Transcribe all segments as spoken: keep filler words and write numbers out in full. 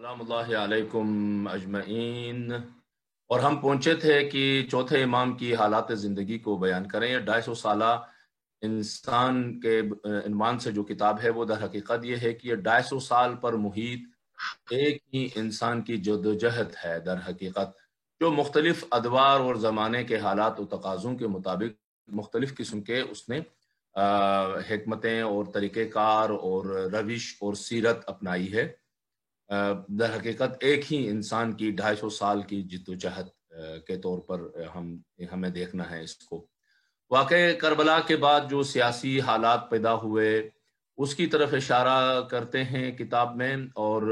सलामुल्लाहि अलैकुम अजमईन। और हम पहुंचे थे कि चौथे इमाम की हालात ज़िंदगी को बयान करें। ये ढाई सौ साला इंसान के इनवान से जो किताब है वो दर हकीकत ये है कि ये ढाई सौ साल पर मुहित एक ही इंसान की जद्दोजहद है। दर हकीकत जो मुख्तलिफ अदवार और ज़माने के हालात और तकाज़ों के मुताबिक मुख्तलिफ किस्म के उसने हिकमतें और तरीक़ेकार और रविश और सीरत अपनाई है। दर हकीकत एक ही इंसान की ढाई सौ साल की जिद्दोजहद के तौर पर हम हमें देखना है इसको। वाक़े करबला के बाद जो सियासी हालात पैदा हुए उसकी तरफ इशारा करते हैं किताब में, और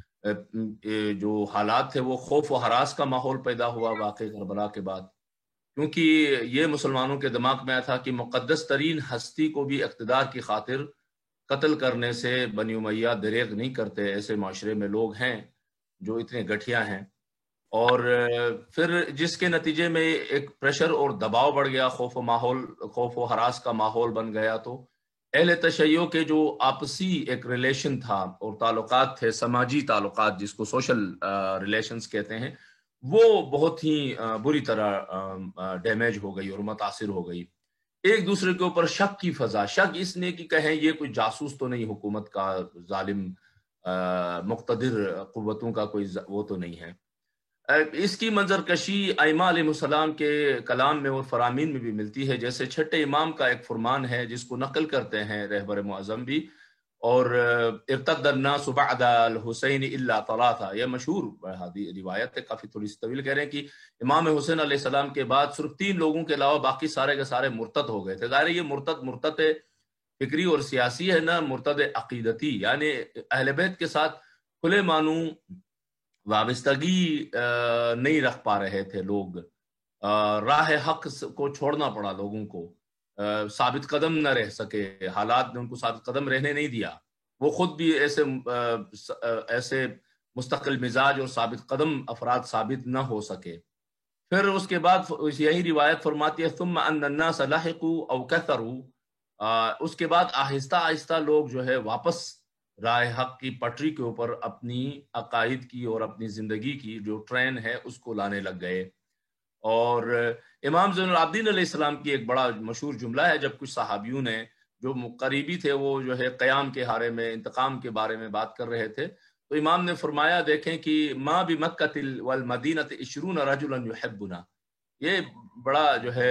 जो हालात थे वो खौफ व हरास का माहौल पैदा हुआ वाक़े करबला के बाद, क्योंकि ये मुसलमानों के दिमाग में आया था कि मुक़द्दस तरीन हस्ती को भी इक़्तिदार की खातिर कत्ल करने से बनी उमैया दरेग नहीं करते। ऐसे माशरे में लोग हैं जो इतने घटिया हैं, और फिर जिसके नतीजे में एक प्रेशर और दबाव बढ़ गया, खौफ माहौल खौफ व हरास का माहौल बन गया। तो अहले तशय्यो के जो आपसी एक रिलेशन था और ताल्लुकात थे, समाजी ताल्लुकात जिसको सोशल रिलेशंस कहते हैं, वो बहुत ही बुरी तरह डैमेज हो गई और मुतासिर हो गई। एक दूसरे के ऊपर शक की फजा, शक इसलिए कि कहें ये कोई जासूस तो नहीं, हुकूमत का जालिम मुक़्तदिर कुव्वतों का कोई वो तो नहीं है। इसकी मंजरकशी आइमा अलैहिस्सलाम के कलाम में और फरामीन में भी मिलती है। जैसे छठे इमाम का एक फरमान है जिसको नकल करते हैं रहबर मुअज़्ज़म भी, और इर्तद्दन्नासु बअदल हुसैन इल्ला तलाथा, यह मशहूर रिवायत है, काफी थोड़ी सी तवील। कह रहे हैं कि इमाम हुसैन अलैहिस्सलाम के बाद सिर्फ तीन लोगों के अलावा बाकी सारे के सारे मुर्तद हो गए थे। ज़ाहिर ये मुर्तद मुर्तद फिक्री और सियासी है ना, मुर्तद अकीदती, यानी अहले बैत के साथ खुले मानू वाबस्तगी नहीं रख पा रहे थे लोग। राह हक को छोड़ना पड़ा लोगों को, साबित कदम न रह सके, हालात ने उनको साबित कदम रहने नहीं दिया। वो खुद भी ऐसे ऐसे मुस्तकिल मिजाज और साबित कदम अफराद साबित न हो सके। फिर उसके बाद यही रिवायत फरमाती है सुम्मा अन्नन्नास लहिकू औ कथरू, उसके बाद आहिस्ता आहिस्ता लोग जो है वापस राह हक की पटरी के ऊपर अपनी अकायद की और अपनी जिंदगी की जो ट्रेन है उसको लाने लग गए। और इमाम ज़ैनुल आबिदीन अलैहिस्सलाम की एक बड़ा मशहूर जुमला है, जब कुछ सहाबियों ने जो करीबी थे वो जो है क़याम के हारे में इंतकाम के बारे में बात कर रहे थे, तो इमाम ने फरमाया, देखें कि माँ भी मक्कतिल वल मदीनत इशरून रजुलन युहिब्बुना, ये बड़ा जो है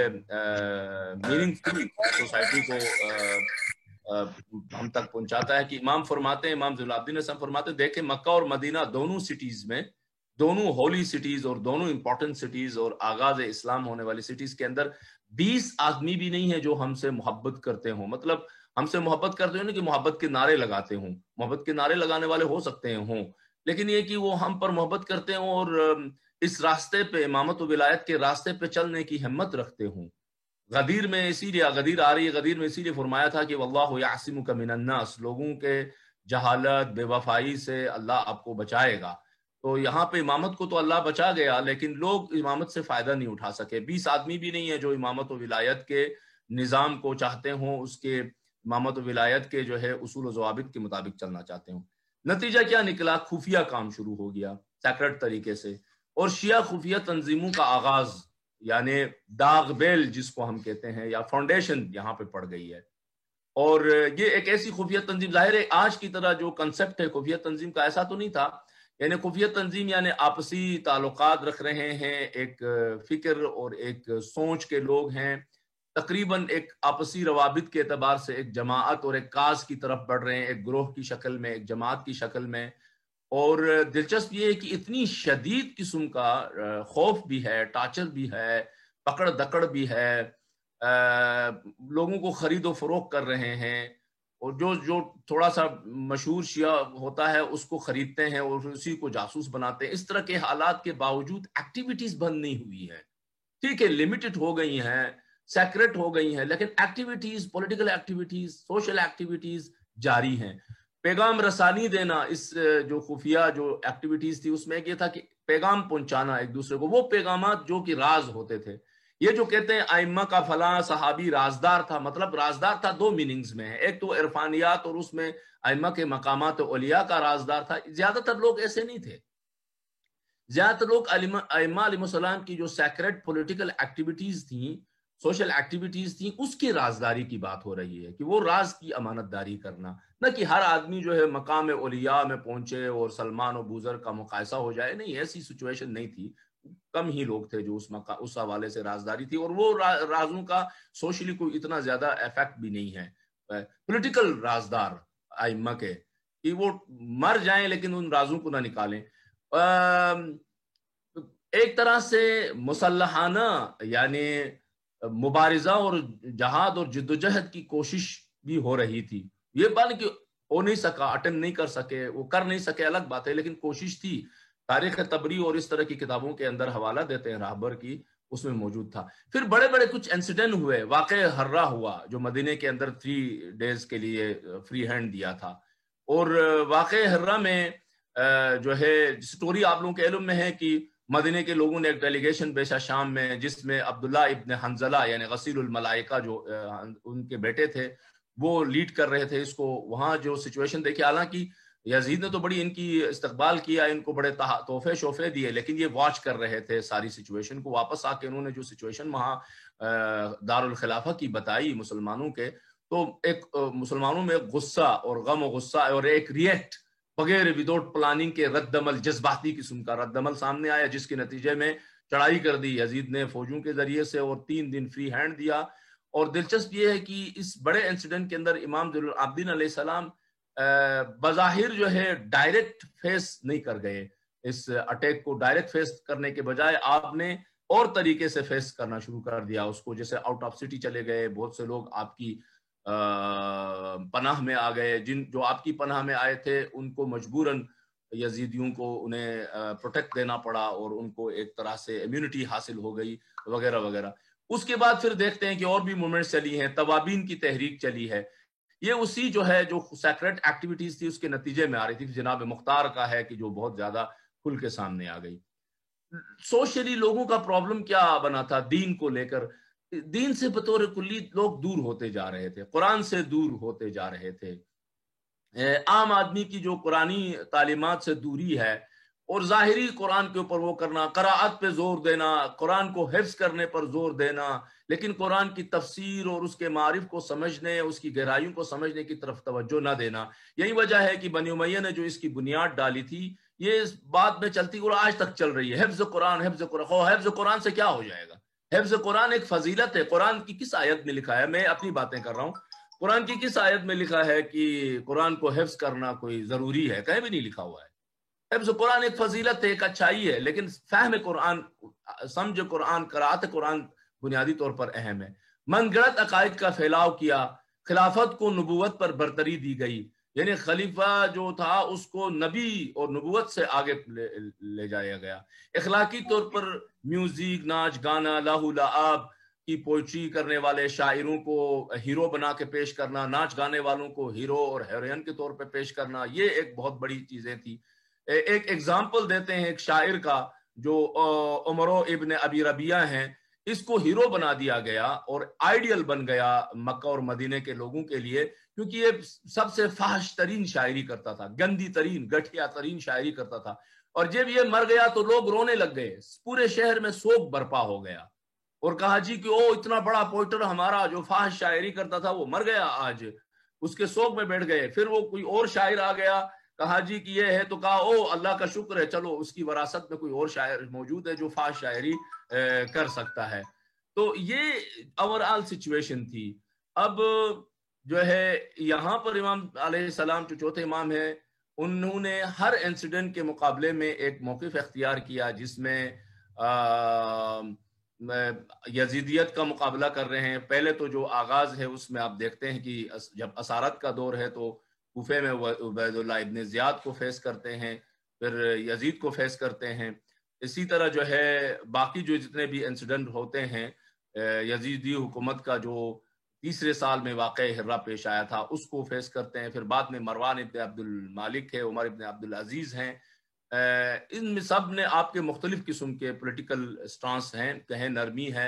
मीनिंगफुल सोसाइटी को आ, आ, हम तक पहुंचाता है कि इमाम फरमाते हैं, इमाम ज़ैनुल आबिदीन फरमाते हैं, देखें मक्का और मदीना दोनों सिटीज में, दोनों होली सिटीज और दोनों इंपॉर्टेंट सिटीज और आगाज इस्लाम होने वाली सिटीज के अंदर बीस आदमी भी नहीं है जो हमसे मोहब्बत करते हों। मतलब हमसे मोहब्बत करते हो ना कि मोहब्बत के नारे लगाते हों, मोहब्बत के नारे लगाने वाले हो सकते हैं हों, लेकिन ये कि वो हम पर मोहब्बत करते हों और इस रास्ते पे, इमामत और विलायत के रास्ते पे चलने की हिम्मत रखते हों। गदीर में इसीलिए गदीर आ रही है, गदीर में इसीलिए फरमाया था कि वल्लाहु यासिमुका मिनन नास, लोगों के जहालत बेवफाई से अल्लाह आपको बचाएगा। तो यहाँ पे इमामत को तो अल्लाह बचा गया, लेकिन लोग इमामत से फायदा नहीं उठा सके। बीस आदमी भी नहीं है जो इमामत और विलायत के निज़ाम को चाहते हों, उसके इमामत और विलायत के जो है उसूल और ज़वाबित के मुताबिक चलना चाहते हों। नतीजा क्या निकला? खुफिया काम शुरू हो गया सेक्रेट तरीके से, और शिया खुफिया तंजीमों का आगाज, यानी दाग बेल जिसको हम कहते हैं, या फाउंडेशन यहाँ पे पड़ गई है। और ये एक ऐसी खुफिया तंजीम, जाहिर है आज की तरह जो कंसेप्ट है खुफिया तंजीम का ऐसा तो नहीं था, यानी खुफिया तंजीम यानी आपसी ताल्लुकात रख रहे हैं, एक फिक्र और एक सोच के लोग हैं, तकरीबन एक आपसी रवाबित के एतबार से एक जमात और एक काज की तरफ बढ़ रहे हैं, एक ग्रोह की शक्ल में, एक जमात की शक्ल में। और दिलचस्प ये है कि इतनी शदीद किस्म का खौफ भी है, टार्चर भी है, पकड़ दकड़ भी है, लोगों को खरीदो फरोख्त कर रहे हैं, और जो जो थोड़ा सा मशहूर शिया होता है उसको खरीदते हैं और उसी को जासूस बनाते हैं। इस तरह के हालात के बावजूद एक्टिविटीज बंद नहीं हुई है, ठीक है, लिमिटेड हो गई हैं, सेक्रेट हो गई हैं, लेकिन activities, political activities, social activities जारी हैं। पैगाम रसानी देना, इस जो खुफिया जो एक्टिविटीज थी उसमें ये था कि पैगाम पहुंचाना एक दूसरे को, वो पैगाम जो कि राज होते थे, یہ جو کہتے ہیں ائمہ کا فلاں صحابی رازدار تھا، مطلب رازدار تھا دو میننگز میں ہے، ایک تو عرفانیات اور اس میں ائمہ کے مقامات اولیاء کا رازدار تھا. زیادہ تر لوگ ایسے نہیں تھے. زیادہ تر لوگ ائمہ علیہ السلام کی جو سیکریٹ پولیٹیکل ایکٹیویٹیز تھیں، سوشل ایکٹیویٹیز تھیں، اس کی رازداری کی بات ہو رہی ہے کہ وہ راز کی امانت داری کرنا، نہ کہ ہر آدمی جو ہے مقام اولیاء میں پہنچے اور سلمان و بوذر کا مقایسہ ہو جائے. نہیں، ایسی سچویشن نہیں تھی. کم ہی لوگ تھے جو اس مقا... اس حوالے سے رازداری تھی، اور وہ رازوں کا سوشلی کوئی اتنا زیادہ افیکٹ بھی نہیں ہے. پولیٹیکل رازدار ائمہ کے کہ وہ مر جائیں لیکن ان رازوں کو نہ نکالیں. ایک طرح سے مسلحانہ یعنی مبارزہ اور جہاد اور جدوجہد کی کوشش بھی ہو رہی تھی. یہ بات کہ ہو نہیں سکا، اٹمپٹ نہیں کر سکے، وہ کر نہیں سکے الگ بات ہے، لیکن کوشش تھی. تاریخ تبری اور اس طرح کی کتابوں کے اندر حوالہ دیتے ہیں راہبر کی، اس میں موجود تھا. پھر بڑے بڑے کچھ انسیڈنٹ ہوئے. واقع ہررا ہوا جو مدینے کے اندر تھری ڈیز کے لیے فری ہینڈ دیا تھا، اور واقع ہررا میں جو ہے سٹوری آپ لوگوں کے علم میں ہے کہ مدینے کے لوگوں نے ایک ڈیلیگیشن بھیجا شام میں، جس میں عبداللہ ابن حنظلہ یعنی غسیل الملائکہ جو ان کے بیٹے تھے وہ لیڈ کر رہے تھے اس کو. وہاں جو سچویشن دیکھے، حالانکہ یزید نے تو بڑی ان کی استقبال کیا، ان کو بڑے تحفے شوفے دیے، لیکن یہ واچ کر رہے تھے ساری سچویشن کو. واپس آ کے انہوں نے جو سچویشن وہاں دارالخلافہ کی بتائی مسلمانوں کے، تو ایک مسلمانوں میں غصہ اور غم و غصہ اور ایک ریئیکٹ بغیر وداؤٹ پلاننگ کے رد عمل، جذباتی قسم کا رد عمل سامنے آیا، جس کے نتیجے میں چڑھائی کر دی یزید نے فوجوں کے ذریعے سے اور تین دن فری ہینڈ دیا. اور دلچسپ یہ ہے کہ اس بڑے انسیڈنٹ کے اندر امام ذی العابدین علیہ السلام بظاہر جو ہے ڈائریکٹ فیس نہیں کر گئے. اس اٹیک کو ڈائریکٹ فیس کرنے کے بجائے آپ نے اور طریقے سے فیس کرنا شروع کر دیا اس کو. جیسے آؤٹ آف سٹی چلے گئے، بہت سے لوگ آپ کی پناہ میں آ گئے، جن جو آپ کی پناہ میں آئے تھے ان کو مجبوراً یزیدیوں کو انہیں پروٹیکٹ دینا پڑا اور ان کو ایک طرح سے امیونٹی حاصل ہو گئی وغیرہ وغیرہ. اس کے بعد پھر دیکھتے ہیں کہ اور بھی موومنٹس چلی ہیں، توابین کی تحریک چلی ہے. یہ اسی جو ہے جو سیکریٹ ایکٹیویٹیز تھی اس کے نتیجے میں آ رہی تھی. جناب مختار کا ہے کہ جو بہت زیادہ کھل کے سامنے آ گئی. سوشلی لوگوں کا پرابلم کیا بنا تھا دین کو لے کر؟ دین سے بطور کلی لوگ دور ہوتے جا رہے تھے، قرآن سے دور ہوتے جا رہے تھے. عام آدمی کی جو قرآنی تعلیمات سے دوری ہے اور ظاہری قرآن کے اوپر وہ کرنا، قراءت پہ زور دینا، قرآن کو حفظ کرنے پر زور دینا، لیکن قرآن کی تفسیر اور اس کے معارف کو سمجھنے، اس کی گہرائیوں کو سمجھنے کی طرف توجہ نہ دینا. یہی وجہ ہے کہ بنی امیہ نے جو اس کی بنیاد ڈالی تھی یہ اس بات میں چلتی اور آج تک چل رہی ہے. حفظ قرآن، حفظ قرآن. حفظ قرآن سے کیا ہو جائے گا؟ حفظ قرآن ایک فضیلت ہے. قرآن کی کس آیت میں لکھا ہے؟ میں اپنی باتیں کر رہا ہوں. قرآن کی کس آیت میں لکھا ہے کہ قرآن کو حفظ کرنا کوئی ضروری ہے؟ کہیں بھی نہیں لکھا ہوا ہے. حفظ قرآن ایک فضیلت ہے، ایک اچھائی ہے، لیکن فہم قرآن، سمجھ قرآن، قرأت قرآن بنیادی طور پر اہم ہے. من گڑت عقائد کا پھیلاؤ کیا، خلافت کو نبوت پر برتری دی گئی، یعنی خلیفہ جو تھا اس کو نبی اور نبوت سے آگے لے, لے جایا گیا. اخلاقی طور پر میوزک، ناچ گانا، لاہو لعاب کی پوئٹری کرنے والے شاعروں کو ہیرو بنا کے پیش کرنا، ناچ گانے والوں کو ہیرو اور ہیروئن کے طور پہ پیش کرنا، یہ ایک بہت بڑی چیزیں تھی. ایک ایگزامپل دیتے ہیں ایک شاعر کا جو عمرو ابن ابی ربیعہ ہیں، اس کو ہیرو بنا دیا گیا اور آئیڈیل بن گیا مکہ اور مدینے کے لوگوں کے لیے، کیونکہ یہ سب سے فحش ترین شاعری کرتا تھا، گندی ترین، گٹھیا ترین شاعری کرتا تھا. اور جب یہ مر گیا تو لوگ رونے لگ گئے، پورے شہر میں سوگ برپا ہو گیا اور کہا جی کہ او اتنا بڑا پوئٹر ہمارا جو فحش شاعری کرتا تھا وہ مر گیا آج. اس کے سوگ میں بیٹھ گئے. پھر وہ کوئی اور شاعر آ گیا، کہا جی کہ یہ ہے، تو کہا او اللہ کا شکر ہے، چلو اس کی وراثت میں کوئی اور شاعر موجود ہے جو فحش شاعری کر سکتا ہے. تو یہ اوور آل سچویشن تھی. اب جو ہے یہاں پر امام علیہ السلام جو چوتھے امام ہیں، انہوں نے ہر انسیڈنٹ کے مقابلے میں ایک موقف اختیار کیا جس میں یزیدیت کا مقابلہ کر رہے ہیں. پہلے تو جو آغاز ہے اس میں آپ دیکھتے ہیں کہ جب اسارت کا دور ہے تو کوفے میں عبید اللہ ابن زیاد کو فیس کرتے ہیں، پھر یزید کو فیس کرتے ہیں. اسی طرح جو ہے باقی جو جتنے بھی انسیڈنٹ ہوتے ہیں یزیدی حکومت کا جو تیسرے سال میں واقع ہررا پیش آیا تھا اس کو فیس کرتے ہیں. پھر بعد میں مروان ابن عبد المالک ہے، عمر ابن عبد العزیز ہیں. ان میں سب نے آپ کے مختلف قسم کے پولیٹیکل سٹانس ہیں، کہیں نرمی ہے،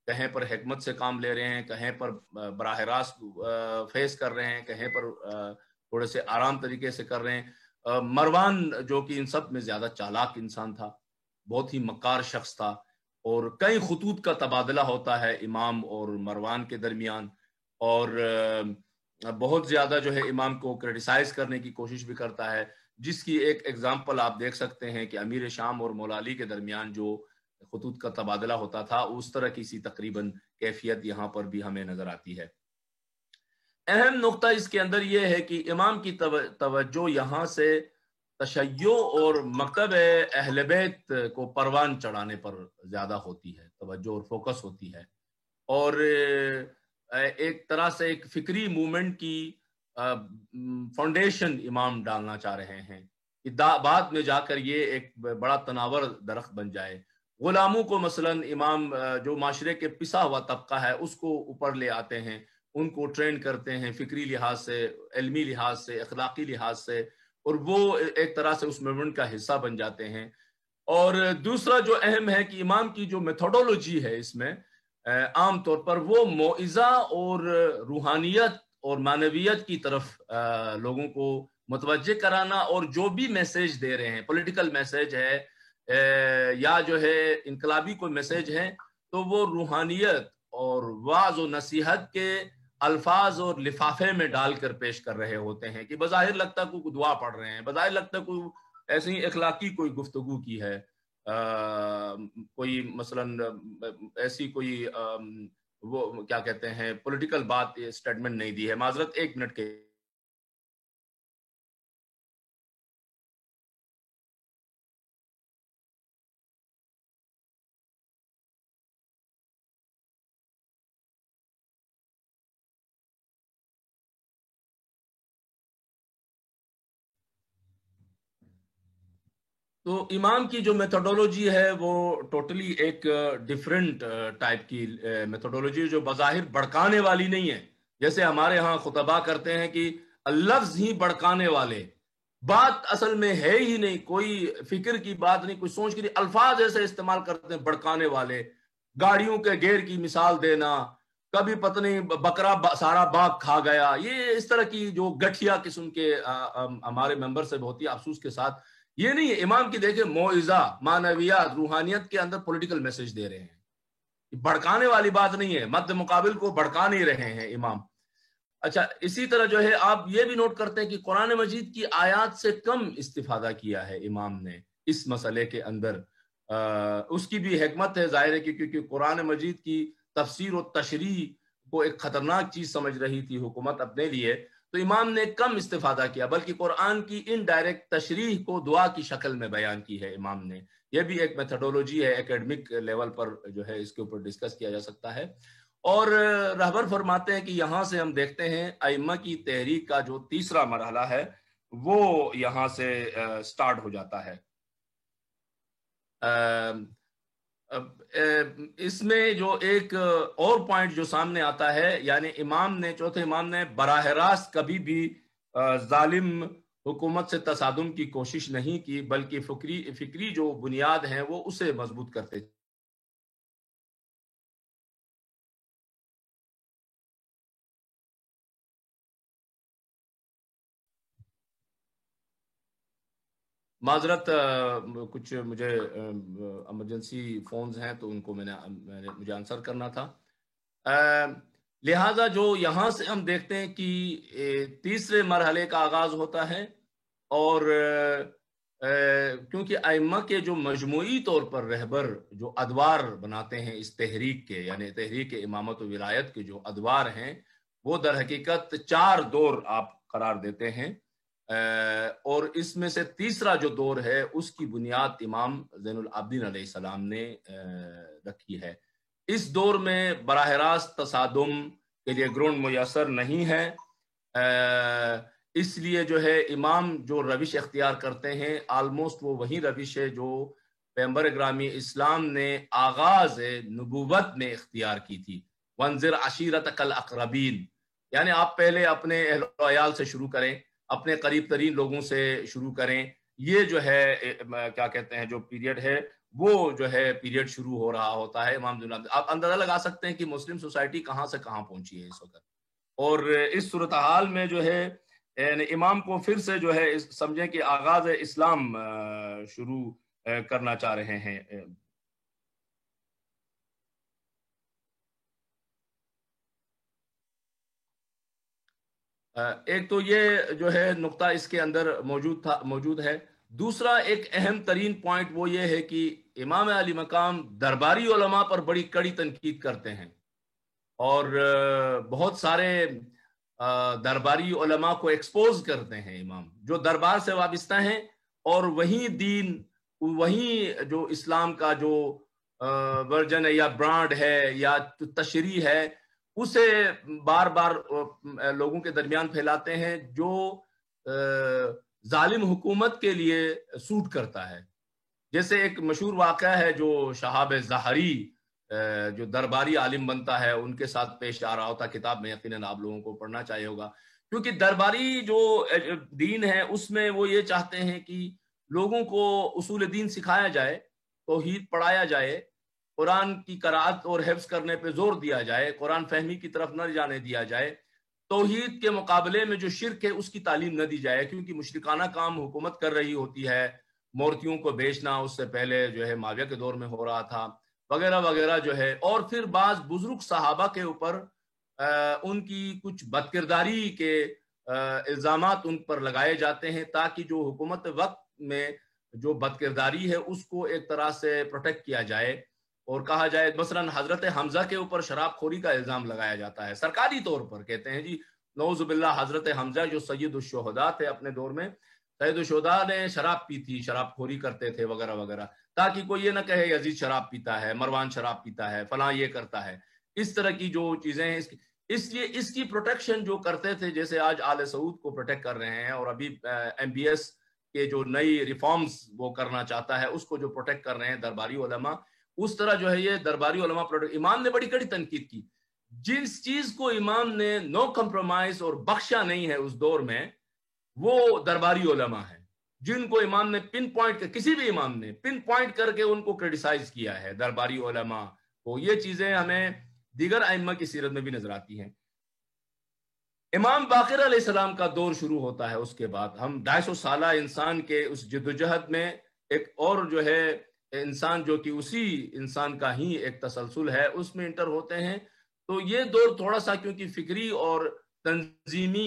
کہیں پر حکمت سے کام لے رہے ہیں، کہیں پر براہ راست فیس کر رہے ہیں، کہیں پر تھوڑے سے آرام طریقے سے کر رہے ہیں۔ مروان جو کہ ان سب میں زیادہ چالاک انسان تھا، بہت ہی مکار شخص تھا، اور کئی خطوط کا تبادلہ ہوتا ہے امام اور مروان کے درمیان، اور بہت زیادہ جو ہے امام کو کرٹیسائز کرنے کی کوشش بھی کرتا ہے، جس کی ایک ایگزامپل آپ دیکھ سکتے ہیں کہ امیر شام اور مولا علی کے درمیان جو خطوط کا تبادلہ ہوتا تھا، اس طرح کی سی تقریباً کیفیت یہاں پر بھی ہمیں نظر آتی ہے۔ اہم نقطہ اس کے اندر یہ ہے کہ امام کی توجہ یہاں سے تشیع اور مکتب اہل بیت کو پروان چڑھانے پر زیادہ ہوتی ہے، توجہ اور فوکس ہوتی ہے، اور ایک طرح سے ایک فکری موومنٹ کی فاؤنڈیشن امام ڈالنا چاہ رہے ہیں کہ بعد میں جا کر یہ ایک بڑا تناور درخت بن جائے۔ غلاموں کو مثلا امام جو معاشرے کے پسا ہوا طبقہ ہے اس کو اوپر لے آتے ہیں، ان کو ٹرین کرتے ہیں فکری لحاظ سے، علمی لحاظ سے، اخلاقی لحاظ سے، اور وہ ایک طرح سے اس موومنٹ کا حصہ بن جاتے ہیں۔ اور دوسرا جو اہم ہے کہ امام کی جو میتھوڈولوجی ہے اس میں عام طور پر وہ موعظہ اور روحانیت اور معنویت کی طرف لوگوں کو متوجہ کرانا، اور جو بھی میسیج دے رہے ہیں، پولیٹیکل میسیج ہے یا جو ہے انقلابی کوئی میسیج ہے، تو وہ روحانیت اور وعظ و نصیحت کے الفاظ اور لفافے میں ڈال کر پیش کر رہے ہوتے ہیں کہ بظاہر لگتا کوئی دعا پڑھ رہے ہیں، بظاہر لگتا کوئی ایسی اخلاقی کوئی گفتگو کی ہے، آ, کوئی مثلا ایسی کوئی آ, وہ کیا کہتے ہیں پولیٹیکل بات اسٹیٹمنٹ نہیں دی ہے۔ معذرت ایک منٹ کے تو امام کی جو میتھوڈولوجی ہے وہ ٹوٹلی ایک ڈیفرنٹ ٹائپ کی میتھوڈولوجی، جو بظاہر بڑکانے والی نہیں ہے، جیسے ہمارے ہاں خطبہ کرتے ہیں کہ لفظ ہی بڑکانے والے، بات اصل میں ہے ہی نہیں، کوئی فکر کی بات نہیں، کوئی سوچ کی نہیں، الفاظ ایسے استعمال کرتے ہیں بڑکانے والے، گاڑیوں کے گیئر کی مثال دینا، کبھی پتہ نہیں بکرا سارا باغ کھا گیا، یہ اس طرح کی جو گٹھیا قسم کے ہمارے ممبر سے بہت ہی افسوس کے ساتھ یہ نہیں ہے۔ امام کی دیکھیں موعظہ، معنویات، روحانیت کے اندر پولیٹیکل میسج دے رہے ہیں، بھڑکانے والی بات نہیں ہے، مد مقابل کو بھڑکا نہیں رہے ہیں امام۔ اچھا، اسی طرح جو ہے آپ یہ بھی نوٹ کرتے ہیں کہ قرآن مجید کی آیات سے کم استفادہ کیا ہے امام نے اس مسئلے کے اندر، آ, اس کی بھی حکمت ہے ظاہر ہے، کیونکہ قرآن مجید کی تفسیر و تشریح کو ایک خطرناک چیز سمجھ رہی تھی حکومت اپنے لیے، تو امام نے کم استفادہ کیا، بلکہ قرآن کی ان ڈائریکٹ تشریح کو دعا کی شکل میں بیان کی ہے امام نے۔ یہ بھی ایک میتھڈولوجی ہے، ایکیڈمک لیول پر جو ہے اس کے اوپر ڈسکس کیا جا سکتا ہے۔ اور رہبر فرماتے ہیں کہ یہاں سے ہم دیکھتے ہیں ائمہ کی تحریک کا جو تیسرا مرحلہ ہے وہ یہاں سے سٹارٹ ہو جاتا ہے۔ اس میں جو ایک اور پوائنٹ جو سامنے آتا ہے، یعنی امام نے چوتھے امام نے براہ راست کبھی بھی ظالم حکومت سے تصادم کی کوشش نہیں کی، بلکہ فکری فکری جو بنیاد ہیں وہ اسے مضبوط کرتے تھے۔ معذرت، کچھ مجھے ایمرجنسی فونز ہیں تو ان کو میں نے مجھے آنسر کرنا تھا۔ لہٰذا جو یہاں سے ہم دیکھتے ہیں کہ تیسرے مرحلے کا آغاز ہوتا ہے، اور کیونکہ ائمہ کے جو مجموعی طور پر رہبر جو ادوار بناتے ہیں اس تحریک کے، یعنی تحریک امامت و ولایت کے جو ادوار ہیں وہ در حقیقت چار دور آپ قرار دیتے ہیں، اور اس میں سے تیسرا جو دور ہے اس کی بنیاد امام زین العابدین علیہ السلام نے رکھی ہے۔ اس دور میں براہ راست تصادم کے لیے گراؤنڈ میسر نہیں ہے، اس لیے جو ہے امام جو روش اختیار کرتے ہیں آلموسٹ وہ وہی روش ہے جو پیغمبر گرامی اسلام نے آغاز نبوت میں اختیار کی تھی، وانذر عشیرتک الاقربین، یعنی آپ پہلے اپنے اہل و عیال سے شروع کریں، اپنے قریب ترین لوگوں سے شروع کریں، یہ جو ہے کیا کہتے ہیں جو پیریڈ ہے وہ جو ہے پیریڈ شروع ہو رہا ہوتا ہے امام زین۔ آپ اندازہ لگا سکتے ہیں کہ مسلم سوسائٹی کہاں سے کہاں پہنچی ہے اس وقت، اور اس صورتحال میں جو ہے امام کو پھر سے جو ہے سمجھیں کہ آغاز اسلام شروع کرنا چاہ رہے ہیں۔ ایک تو یہ جو ہے نقطہ اس کے اندر موجود تھا موجود ہے۔ دوسرا ایک اہم ترین پوائنٹ وہ یہ ہے کہ امام علی مقام درباری علماء پر بڑی کڑی تنقید کرتے ہیں، اور بہت سارے درباری علماء کو ایکسپوز کرتے ہیں امام، جو دربار سے وابستہ ہیں، اور وہی دین، وہی جو اسلام کا جو ورژن ہے یا برانڈ ہے یا تشریح ہے، اسے بار بار لوگوں کے درمیان پھیلاتے ہیں جو ظالم حکومت کے لیے سوٹ کرتا ہے۔ جیسے ایک مشہور واقعہ ہے جو شہاب زہری جو درباری عالم بنتا ہے ان کے ساتھ پیش آ رہا ہوتا، کتاب میں یقیناً آپ لوگوں کو پڑھنا چاہیے ہوگا، کیونکہ درباری جو دین ہے اس میں وہ یہ چاہتے ہیں کہ لوگوں کو اصول دین سکھایا جائے، توحید پڑھایا جائے، قرآن کی قرأت اور حفظ کرنے پہ زور دیا جائے، قرآن فہمی کی طرف نہ جانے دیا جائے، توحید کے مقابلے میں جو شرک ہے اس کی تعلیم نہ دی جائے، کیونکہ مشرکانہ کام حکومت کر رہی ہوتی ہے، مورتیوں کو بیچنا اس سے پہلے جو ہے معاویہ کے دور میں ہو رہا تھا وغیرہ وغیرہ جو ہے، اور پھر بعض بزرگ صحابہ کے اوپر ان کی کچھ بدکرداری کے الزامات ان پر لگائے جاتے ہیں تاکہ جو حکومت وقت میں جو بدکرداری ہے اس کو ایک طرح سے پروٹیکٹ کیا جائے، اور کہا جائے مثلاً حضرت حمزہ کے اوپر شراب خوری کا الزام لگایا جاتا ہے سرکاری طور پر، کہتے ہیں جی نعوذ باللہ حضرت حمزہ جو سید الشہداء تھے اپنے دور میں، سید الشہداء نے شراب پی تھی، شراب خوری کرتے تھے وغیرہ وغیرہ، تاکہ کوئی یہ نہ کہے یزید شراب پیتا ہے، مروان شراب پیتا ہے، فلاں یہ کرتا ہے، اس طرح کی جو چیزیں ہیں، اس کی اس لیے اس کی پروٹیکشن جو کرتے تھے، جیسے آج آل سعود کو پروٹیکٹ کر رہے ہیں، اور ابھی ایم بی ایس کے جو نئی ریفارمز وہ کرنا چاہتا ہے اس کو جو پروٹیکٹ کر رہے ہیں درباری علماء، اس طرح جو ہے یہ درباری علماء پروٹیکٹ۔ امام نے بڑی کڑی تنقید کی، جس چیز کو امام نے نو کمپرومائز اور بخشا نہیں ہے اس دور میں، وہ درباری علماء ہیں، جن کو امام نے پن پوائنٹ کر کسی بھی امام نے پن پوائنٹ کر کے ان کو کرٹیسائز کیا ہے درباری علماء کو۔ یہ چیزیں ہمیں دیگر ائمہ کی سیرت میں بھی نظر آتی ہیں۔ امام باقر علیہ السلام کا دور شروع ہوتا ہے، اس کے بعد ہم ڈھائی سو سالہ انسان کے اس جدوجہد میں ایک اور جو ہے انسان جو کہ اسی انسان کا ہی ایک تسلسل ہے اس میں انٹر ہوتے ہیں۔ تو یہ دور تھوڑا سا کیونکہ فکری اور تنظیمی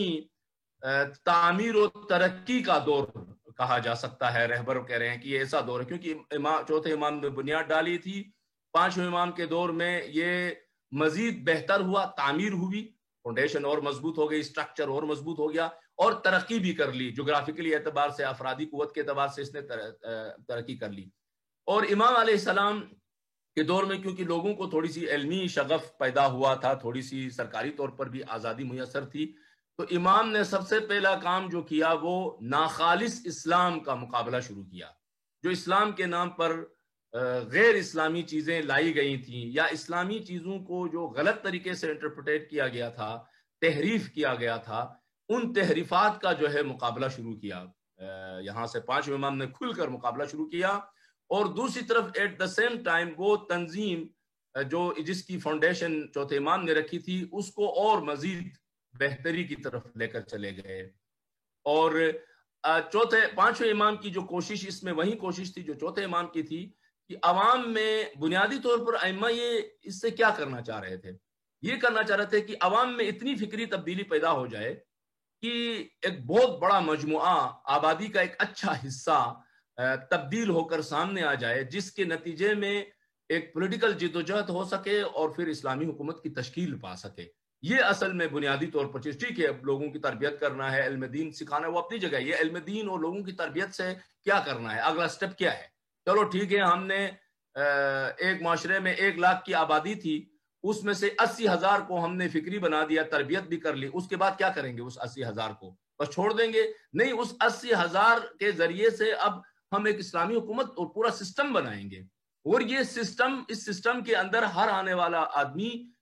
تعمیر و ترقی کا دور کہا جا سکتا ہے، رہبر کہہ رہے ہیں کہ یہ ایسا دور ہے، کیونکہ امام چوتھے امام نے بنیاد ڈالی تھی، پانچویں امام کے دور میں یہ مزید بہتر ہوا، تعمیر ہوئی، فاؤنڈیشن اور مضبوط ہو گئی، اسٹرکچر اور مضبوط ہو گیا، اور ترقی بھی کر لی، جغرافیکلی اعتبار سے، افرادی قوت کے اعتبار سے اس نے ترقی کر لی۔ اور امام علیہ السلام کے دور میں کیونکہ لوگوں کو تھوڑی سی علمی شغف پیدا ہوا تھا، تھوڑی سی سرکاری طور پر بھی آزادی میسر تھی، تو امام نے سب سے پہلا کام جو کیا وہ ناخالص اسلام کا مقابلہ شروع کیا، جو اسلام کے نام پر غیر اسلامی چیزیں لائی گئی تھیں، یا اسلامی چیزوں کو جو غلط طریقے سے انٹرپریٹ کیا گیا تھا، تحریف کیا گیا تھا، ان تحریفات کا جو ہے مقابلہ شروع کیا۔ یہاں سے پانچ امام نے کھل کر مقابلہ شروع کیا، اور دوسری طرف ایٹ دا سیم ٹائم وہ تنظیم جو جس کی فاؤنڈیشن چوتھے امام نے رکھی تھی اس کو اور مزید بہتری کی طرف لے کر چلے گئے۔ اور چوتھے پانچویں امام کی جو کوشش، اس میں وہی کوشش تھی جو چوتھے امام کی تھی، کہ عوام میں بنیادی طور پر ائمہ یہ اس سے کیا کرنا چاہ رہے تھے، یہ کرنا چاہ رہے تھے کہ عوام میں اتنی فکری تبدیلی پیدا ہو جائے کہ ایک بہت بڑا مجموعہ، آبادی کا ایک اچھا حصہ تبدیل ہو کر سامنے آ جائے، جس کے نتیجے میں ایک پولیٹیکل جدوجہد ہو سکے اور پھر اسلامی حکومت کی تشکیل پا سکے۔ یہ اصل میں بنیادی طور پر چیز، ٹھیک ہے لوگوں کی تربیت کرنا ہے، علم دین سکھانا ہے، وہ اپنی جگہ، یہ علم دین اور لوگوں کی تربیت سے کیا کرنا ہے، اگلا سٹیپ کیا ہے؟ چلو ٹھیک ہے، ہم نے ایک معاشرے میں ایک لاکھ کی آبادی تھی، اس میں سے اسی ہزار کو ہم نے فکری بنا دیا، تربیت بھی کر لی، اس کے بعد کیا کریں گے؟ اس اسی ہزار کو بس چھوڑ دیں گے؟ نہیں، اس اسی ہزار کے ذریعے سے اب ہم ایک اسلامی حکومت اور پورا سسٹم بنائیں گے، اور یہ سسٹم، اس سسٹم کے اندر ہر آنے والا آدمی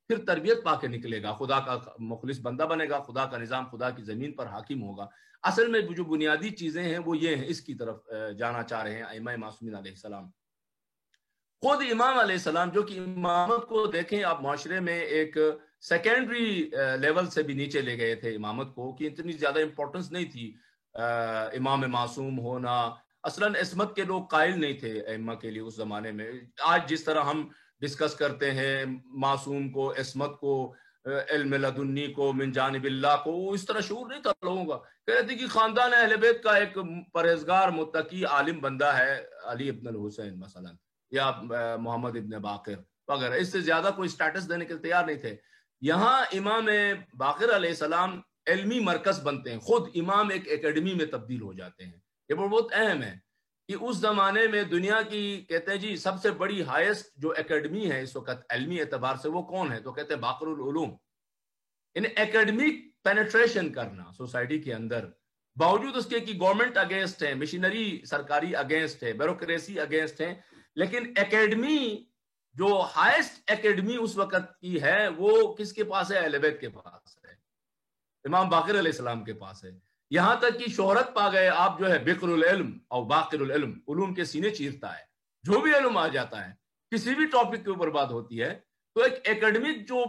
پھر تربیت پا کے نکلے گا، خدا کا مخلص بندہ بنے گا، خدا کا نظام خدا کی زمین پر حاکم ہوگا۔ اصل میں جو بنیادی چیزیں ہیں وہ یہ ہیں، اس کی طرف جانا چاہ رہے ہیں ائمہ معصومین علیہ السلام۔ خود امام علیہ السلام جو کہ امامت کو دیکھیں آپ معاشرے میں ایک سیکنڈری لیول سے بھی نیچے لے گئے تھے امامت کو، کہ اتنی زیادہ امپورٹنس نہیں تھی امام معصوم ہونا، اصلاً عصمت کے لوگ قائل نہیں تھے ائمہ کے لیے اس زمانے میں۔ آج جس طرح ہم ڈسکس کرتے ہیں معصوم کو، عصمت کو، علم لدنی کو، من جانب اللہ کو، اس طرح شعور نہیں تھا لوگوں کا۔ کہتے تھے کہ خاندان اہل بیت کا ایک پرہیزگار متقی عالم بندہ ہے علی ابن الحسین مثلا، یا محمد ابن باقر وغیرہ، اس سے زیادہ کوئی سٹیٹس دینے کے تیار نہیں تھے۔ یہاں امام باقر علیہ السلام علمی مرکز بنتے ہیں، خود امام ایک اکیڈمی میں تبدیل ہو جاتے ہیں۔ یہ بہت اہم ہے کہ اس زمانے میں دنیا کی کہتے ہیں جی سب سے بڑی ہائیسٹ جو اکیڈمی ہے اس وقت علمی اعتبار سے وہ کون ہے، تو کہتے ہیں باقر العلوم۔ یعنی اکیڈمک پینیٹریشن کرنا سوسائٹی کے اندر، باوجود اس کے کہ گورنمنٹ اگینسٹ ہے، مشینری سرکاری اگینسٹ ہے، بیوروکریسی اگینسٹ ہے، لیکن اکیڈمی جو ہائیسٹ اکیڈمی اس وقت کی ہے وہ کس کے پاس ہے؟ اہل بیت کے پاس ہے، امام باقر علیہ السلام کے پاس ہے۔ یہاں تک کہ شہرت پا گئے آپ جو ہے بقر العلم اور باقر العلم، علوم کے سینے چیرتا ہے، جو بھی علم آ جاتا ہے کسی بھی ٹاپک کے اوپر بات ہوتی ہے تو ایک اکیڈمک جو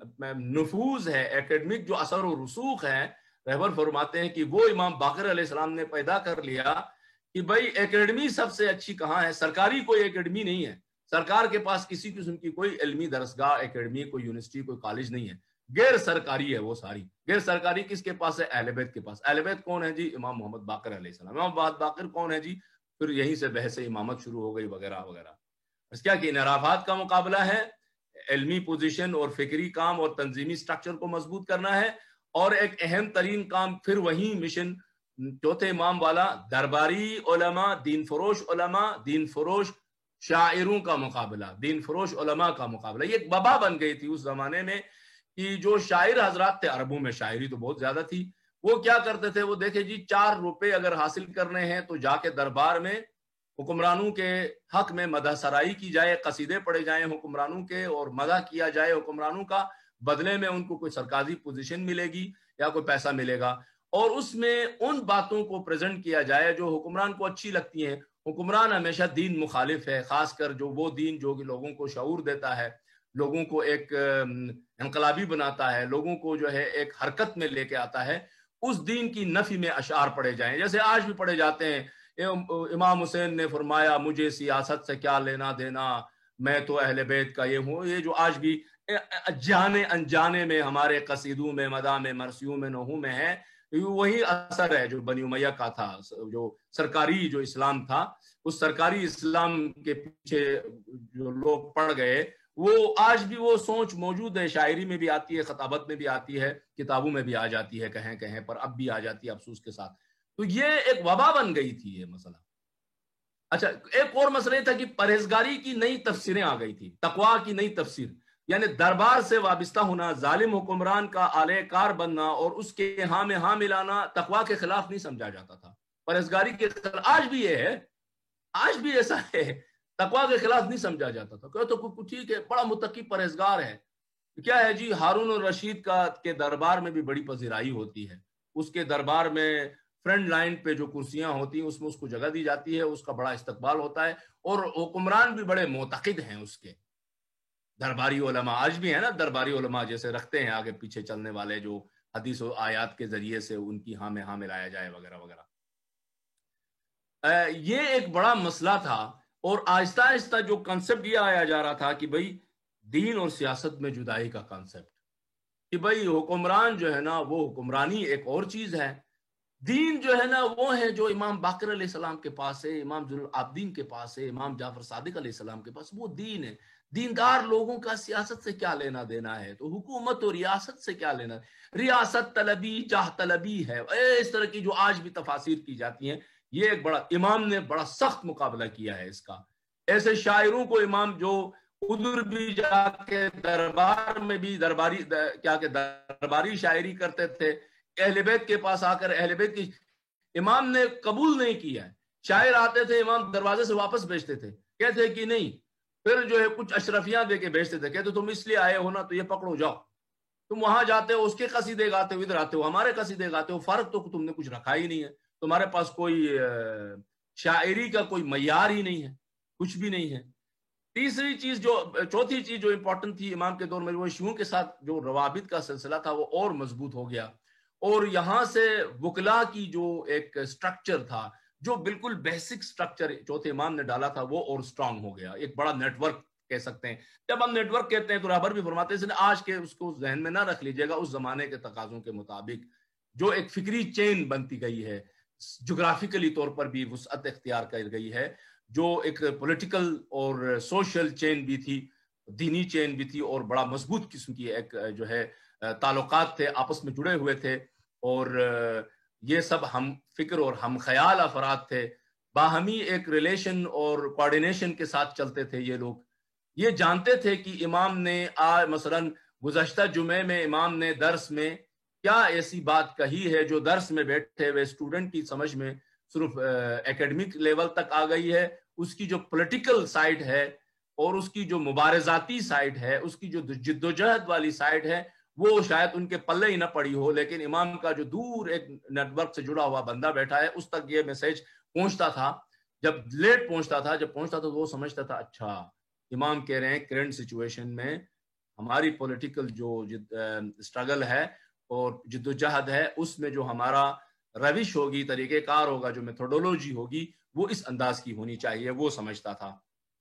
نفوذ ہے، اکیڈمک جو اثر و رسوخ ہے، رہبر فرماتے ہیں کہ وہ امام باقر علیہ السلام نے پیدا کر لیا کہ بھائی اکیڈمی سب سے اچھی کہاں ہے؟ سرکاری کوئی اکیڈمی نہیں ہے، سرکار کے پاس کسی قسم کی کوئی علمی درسگاہ، اکیڈمی، کوئی یونیورسٹی، کوئی کالج نہیں ہے، غیر سرکاری ہے وہ ساری۔ غیر سرکاری کس کے پاس ہے؟ اہل بیت کے پاس۔ اہل بیت کون ہے جی؟ امام محمد باقر علیہ السلام۔ امام محمد باقر کون ہے جی؟ پھر یہیں سے بحث امامت شروع ہو گئی وغیرہ وغیرہ۔ اس کیا کہ انحرافات کا مقابلہ ہے، علمی پوزیشن اور فکری کام اور تنظیمی سٹرکچر کو مضبوط کرنا ہے، اور ایک اہم ترین کام پھر وہی مشن چوتھے امام والا، درباری علماء، دین فروش علماء، دین فروش شاعروں کا مقابلہ، دین فروش علماء کا مقابلہ۔ یہ ایک وبا بن گئی تھی اس زمانے میں کہ جو شاعر حضرات تھے، عربوں میں شاعری تو بہت زیادہ تھی، وہ کیا کرتے تھے؟ وہ دیکھیں جی چار روپے اگر حاصل کرنے ہیں تو جا کے دربار میں حکمرانوں کے حق میں مدح سرائی کی جائے، قصیدے پڑھے جائیں حکمرانوں کے اور مدح کیا جائے حکمرانوں کا، بدلے میں ان کو کوئی سرکاری پوزیشن ملے گی یا کوئی پیسہ ملے گا، اور اس میں ان باتوں کو پریزنٹ کیا جائے جو حکمران کو اچھی لگتی ہیں۔ حکمران ہمیشہ دین مخالف ہے، خاص کر جو وہ دین جو کہ لوگوں کو شعور دیتا ہے، لوگوں کو ایک انقلابی بناتا ہے، لوگوں کو جو ہے ایک حرکت میں لے کے آتا ہے، اس دین کی نفی میں اشعار پڑھے جائیں، جیسے آج بھی پڑھے جاتے ہیں۔ امام حسین نے فرمایا مجھے سیاست سے کیا لینا دینا، میں تو اہل بیت کا یہ ہوں، یہ جو آج بھی جانے انجانے میں ہمارے قصیدوں میں، مداح میں، مرثیوں میں، نحو میں ہے، وہی اثر ہے جو بنی امیہ کا تھا، جو سرکاری جو اسلام تھا، اس سرکاری اسلام کے پیچھے جو لوگ پڑ گئے، وہ آج بھی وہ سوچ موجود ہے، شاعری میں بھی آتی ہے، خطابت میں بھی آتی ہے، کتابوں میں بھی آ جاتی ہے، کہیں کہیں پر اب بھی آ جاتی ہے افسوس کے ساتھ۔ تو یہ ایک وبا بن گئی تھی یہ مسئلہ۔ اچھا، ایک اور مسئلہ یہ تھا کہ پرہیزگاری کی نئی تفسیریں آ گئی تھی، تقویٰ کی نئی تفسیر، یعنی دربار سے وابستہ ہونا، ظالم حکمران کا آلے کار بننا اور اس کے ہاں میں ہاں ملانا تقویٰ کے خلاف نہیں سمجھا جاتا تھا، پرہیزگاری کے خلاف۔ آج بھی یہ ہے، آج بھی ایسا ہے، تقویٰ کے خلاف نہیں سمجھا جاتا تھا۔ کہ تو ٹھیک ہے، بڑا متقی پرہیزگار ہے، کیا ہے جی، ہارون الرشید کا کے دربار میں بھی بڑی پذیرائی ہوتی ہے، اس کے دربار میں فرنٹ لائن پہ جو کرسیاں ہوتی ہیں اس میں اس کو جگہ دی جاتی ہے، اس کا بڑا استقبال ہوتا ہے، اور حکمران بھی بڑے معتقد ہیں اس کے۔ درباری علماء آج بھی ہیں نا، درباری علماء جیسے رکھتے ہیں آگے پیچھے چلنے والے، جو حدیث و آیات کے ذریعے سے ان کی ہاں میں ہاں ملایا جائے وغیرہ وغیرہ۔ یہ ایک بڑا مسئلہ تھا، اور آہستہ آہستہ جو کنسپٹ یہ آیا جا رہا تھا کہ بھئی دین اور سیاست میں جدائی کا کنسپٹ، کہ بھئی حکمران جو ہے نا وہ حکمرانی ایک اور چیز ہے، دین جو ہے نا وہ ہے جو امام باقر علیہ السلام کے پاس ہے، امام ذو العابدین کے پاس ہے، امام جعفر صادق علیہ السلام کے پاس، وہ دین ہے۔ دیندار لوگوں کا سیاست سے کیا لینا دینا ہے؟ تو حکومت اور ریاست سے کیا لینا؟ ریاست طلبی، جاہ طلبی ہے، اس طرح کی جو آج بھی تفاسیر کی جاتی ہیں، یہ ایک بڑا، امام نے بڑا سخت مقابلہ کیا ہے اس کا۔ ایسے شاعروں کو امام جو ادھر بھی جا کے دربار میں بھی درباری کیا کہ درباری شاعری کرتے تھے، اہل بیت کے پاس آ کر اہل بیت کی امام نے قبول نہیں کیا ہے۔ شاعر آتے تھے، امام دروازے سے واپس بھیجتے تھے، کہتے کہ نہیں، پھر جو ہے کچھ اشرفیاں دے کے بھیجتے تھے، کہتے تم اس لیے آئے ہو نا تو یہ پکڑو جاؤ، تم وہاں جاتے ہو اس کے قصیدے گاتے ہو، ادھر آتے ہو ہمارے قصیدے گاتے ہو، فرق تو تم نے کچھ رکھا ہی نہیں ہے، تمہارے پاس کوئی شاعری کا کوئی معیار ہی نہیں ہے، کچھ بھی نہیں ہے۔ تیسری چیز جو چوتھی چیز جو امپورٹنٹ تھی امام کے دور میں، وہ شیوعوں کے ساتھ جو روابط کا سلسلہ تھا وہ اور مضبوط ہو گیا، اور یہاں سے وکلا کی جو ایک سٹرکچر تھا، جو بالکل بیسک سٹرکچر چوتھے امام نے ڈالا تھا، وہ اور سٹرانگ ہو گیا، ایک بڑا نیٹ ورک کہہ سکتے ہیں۔ جب ہم نیٹ ورک کہتے ہیں تو رہبر بھی فرماتے ہیں آج کے اس کو ذہن میں نہ رکھ لیجیے گا، اس زمانے کے تقاضوں کے مطابق جو ایک فکری چین بنتی گئی ہے، جغرافیکلی طور پر بھی وسعت اختیار کر گئی ہے، جو ایک پولیٹیکل اور سوشل چین بھی تھی، دینی چین بھی تھی، اور بڑا مضبوط قسم کی ایک جو ہے تعلقات تھے، آپس میں جڑے ہوئے تھے، اور یہ سب ہم فکر اور ہم خیال افراد تھے، باہمی ایک ریلیشن اور کوارڈینیشن کے ساتھ چلتے تھے یہ لوگ۔ یہ جانتے تھے کہ امام نے آج مثلا گزشتہ جمعے میں امام نے درس میں کیا ایسی بات کہی ہے جو درس میں بیٹھے ہوئے اسٹوڈنٹ کی سمجھ میں صرف ایکیڈمک لیول تک آ گئی ہے، اس کی جو پولیٹیکل سائڈ ہے اور اس کی جو مبارزاتی سائڈ ہے، اس کی جو جد و جہد والی سائڈ ہے، وہ شاید ان کے پلے ہی نہ پڑی ہو، لیکن امام کا جو دور ایک نیٹ ورک سے جڑا ہوا بندہ بیٹھا ہے اس تک یہ میسج پہنچتا تھا۔ جب لیٹ پہنچتا تھا جب پہنچتا تھا تو وہ سمجھتا تھا اچھا امام کہہ رہے ہیں کرنٹ سچویشن میں ہماری پولیٹیکل جو اسٹرگل ہے اور جد و جہد ہے، اس میں جو ہمارا روش ہوگی، طریقہ کار ہوگا، جو میتھوڈولوجی ہوگی، وہ اس انداز کی ہونی چاہیے، وہ سمجھتا تھا۔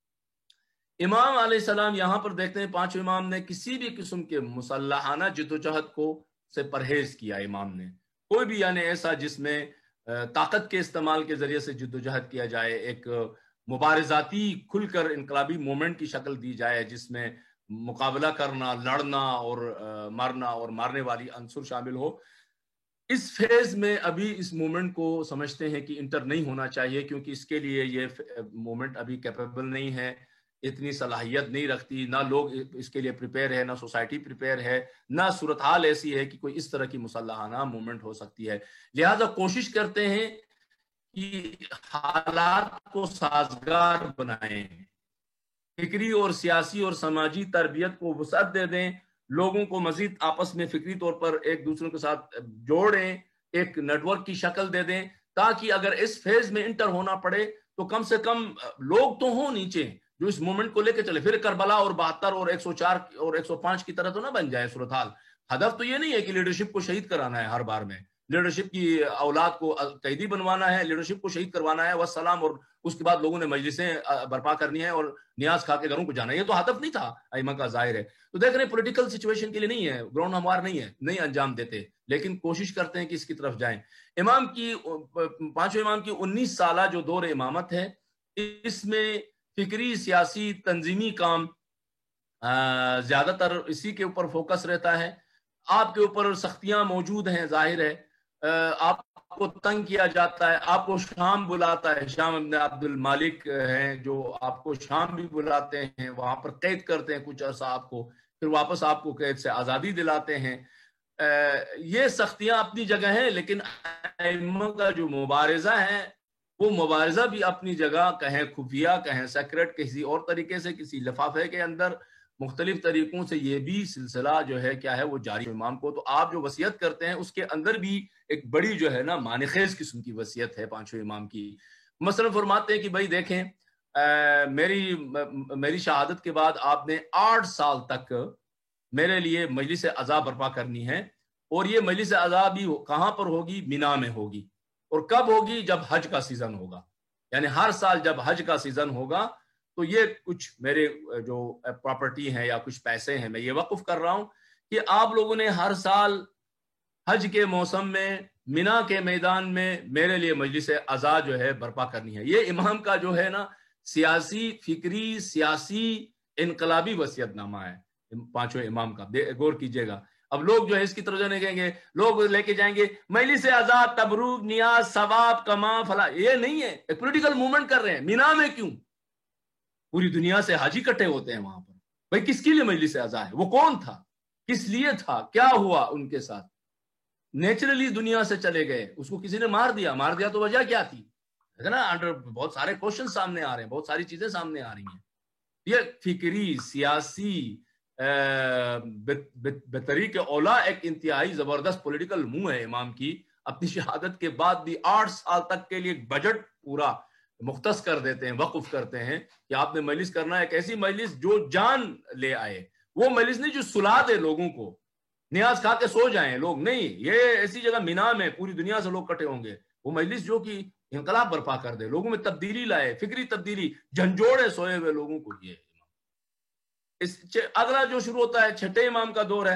امام علیہ السلام یہاں پر دیکھتے ہیں پانچوں امام نے کسی بھی قسم کے مسلحانہ جد و جہد کو سے پرہیز کیا، امام نے کوئی بھی یعنی ایسا جس میں طاقت کے استعمال کے ذریعے سے جد و جہد کیا جائے، ایک مبارزاتی کھل کر انقلابی مومنٹ کی شکل دی جائے جس میں مقابلہ کرنا، لڑنا اور مارنا اور مارنے والی عنصر شامل ہو، اس فیز میں ابھی اس مومنٹ کو سمجھتے ہیں کہ انٹر نہیں ہونا چاہیے، کیونکہ اس کے لیے یہ مومنٹ ابھی کیپیبل نہیں ہے، اتنی صلاحیت نہیں رکھتی، نہ لوگ اس کے لیے پریپیئر ہے، نہ سوسائٹی پریپیئر ہے، نہ صورتحال ایسی ہے کہ کوئی اس طرح کی مسلحانہ مومنٹ ہو سکتی ہے۔ لہذا کوشش کرتے ہیں کہ حالات کو سازگار بنائیں، فکری اور سیاسی اور سماجی تربیت کو وسعت دے دیں، لوگوں کو مزید آپس میں فکری طور پر ایک دوسرے کے ساتھ جوڑیں، ایک نیٹ ورک کی شکل دے دیں، تاکہ اگر اس فیز میں انٹر ہونا پڑے تو کم سے کم لوگ تو ہوں نیچے جو اس مومنٹ کو لے کے چلے، پھر کربلا اور بہتر اور ایک سو چار اور ایک سو پانچ کی طرح تو نہ بن جائے صورتحال۔ ہدف تو یہ نہیں ہے کہ لیڈرشپ کو شہید کرانا ہے، ہر بار میں لیڈرشپ کی اولاد کو قیدی بنوانا ہے، لیڈرشپ کو شہید کروانا ہے والسلام، اور اس کے بعد لوگوں نے مجلسیں برپا کرنی ہے اور نیاز کھا کے گھروں کو جانا ہے، یہ تو ہدف نہیں تھا ائمہ کا، ظاہر ہے۔ تو دیکھ رہے ہیں پولیٹیکل سچویشن کے لیے نہیں ہے، گراؤنڈ ہموار نہیں ہے، نہیں انجام دیتے، لیکن کوشش کرتے ہیں کہ اس کی طرف جائیں۔ امام کی پانچوں امام کی انیس سالہ جو دور امامت ہے، اس میں فکری، سیاسی، تنظیمی کام زیادہ تر اسی کے اوپر فوکس رہتا ہے۔ آپ کے اوپر سختیاں موجود ہیں، ظاہر ہے، آپ کو تنگ کیا جاتا ہے، آپ کو شام بلاتا ہے، شام ابن عبد المالک ہیں جو آپ کو شام بھی بلاتے ہیں، وہاں پر قید کرتے ہیں کچھ عرصہ آپ کو، پھر واپس آپ کو قید سے آزادی دلاتے ہیں۔ یہ سختیاں اپنی جگہ ہیں، لیکن ائمہ کا جو مبارزہ ہے وہ مبارزہ بھی اپنی جگہ، کہیں خفیہ، کہیں سیکرٹ، کسی اور طریقے سے، کسی لفافے کے اندر، مختلف طریقوں سے یہ بھی سلسلہ جو ہے کیا ہے وہ جاری امام کو۔ تو آپ جو وصیت کرتے ہیں اس کے اندر بھی ایک بڑی جو ہے نا معنی خیز قسم کی وصیت ہے پانچوں امام کی۔ مثلا فرماتے ہیں کہ بھائی دیکھیں، میری میری شہادت کے بعد آپ نے آٹھ سال تک میرے لیے مجلس عزا برپا کرنی ہے، اور یہ مجلس عزا بھی کہاں پر ہوگی؟ مینا میں ہوگی، اور کب ہوگی؟ جب حج کا سیزن ہوگا، یعنی ہر سال جب حج کا سیزن ہوگا تو یہ کچھ میرے جو پراپرٹی ہیں یا کچھ پیسے ہیں میں یہ وقف کر رہا ہوں کہ آپ لوگوں نے ہر سال حج کے موسم میں مینا کے میدان میں میرے لیے مجلس عزا جو ہے برپا کرنی ہے۔ یہ امام کا جو ہے نا سیاسی، فکری، سیاسی، انقلابی وصیت نامہ ہے پانچوں امام کا، غور کیجئے گا۔ اب لوگ جو ہے اس کی طرف جانے کہیں گے، لوگ لے کے جائیں گے مجلس عزا، تبروک، نیاز، ثواب، کما، فلا، یہ نہیں ہے، ایک پولیٹیکل موومنٹ کر رہے ہیں۔ مینا میں کیوں؟ پوری دنیا سے حاجی کٹے ہوتے ہیں وہاں پر، بھائی کس کے لیے مجلس عزا ہے؟ وہ کون تھا؟ کس لیے تھا؟ کیا ہوا ان کے ساتھ؟ نیچرلی دنیا سے چلے گئے، اس کو کسی نے مار دیا، مار دیا تو وجہ کیا تھی؟ ہے نا، انڈر بہت سارے کوشچن سامنے آ رہے ہیں، بہت ساری چیزیں سامنے آ رہی ہیں۔ یہ فکری سیاسی بطریق اولا ایک انتہائی زبردست پولیٹیکل موو ہے امام کی. اپنی شہادت کے بعد بھی آٹھ سال تک کے لیے بجٹ پورا مختص کر دیتے ہیں, وقف کرتے ہیں کہ آپ نے مجلس کرنا ہے, ایک ایسی مجلس جو جان لے آئے, وہ مجلس نہیں جو سلا دے لوگوں کو, نیاز کھا کے سو جائیں لوگ, نہیں, یہ ایسی جگہ مینا میں پوری دنیا سے لوگ کٹے ہوں گے, وہ مجلس جو کہ انقلاب برپا کر دے, لوگوں میں تبدیلی لائے, فکری تبدیلی, جھنجھوڑے سوئے ہوئے لوگوں کو. یہ اس اگلا جو شروع ہوتا ہے چھٹے امام کا دور ہے.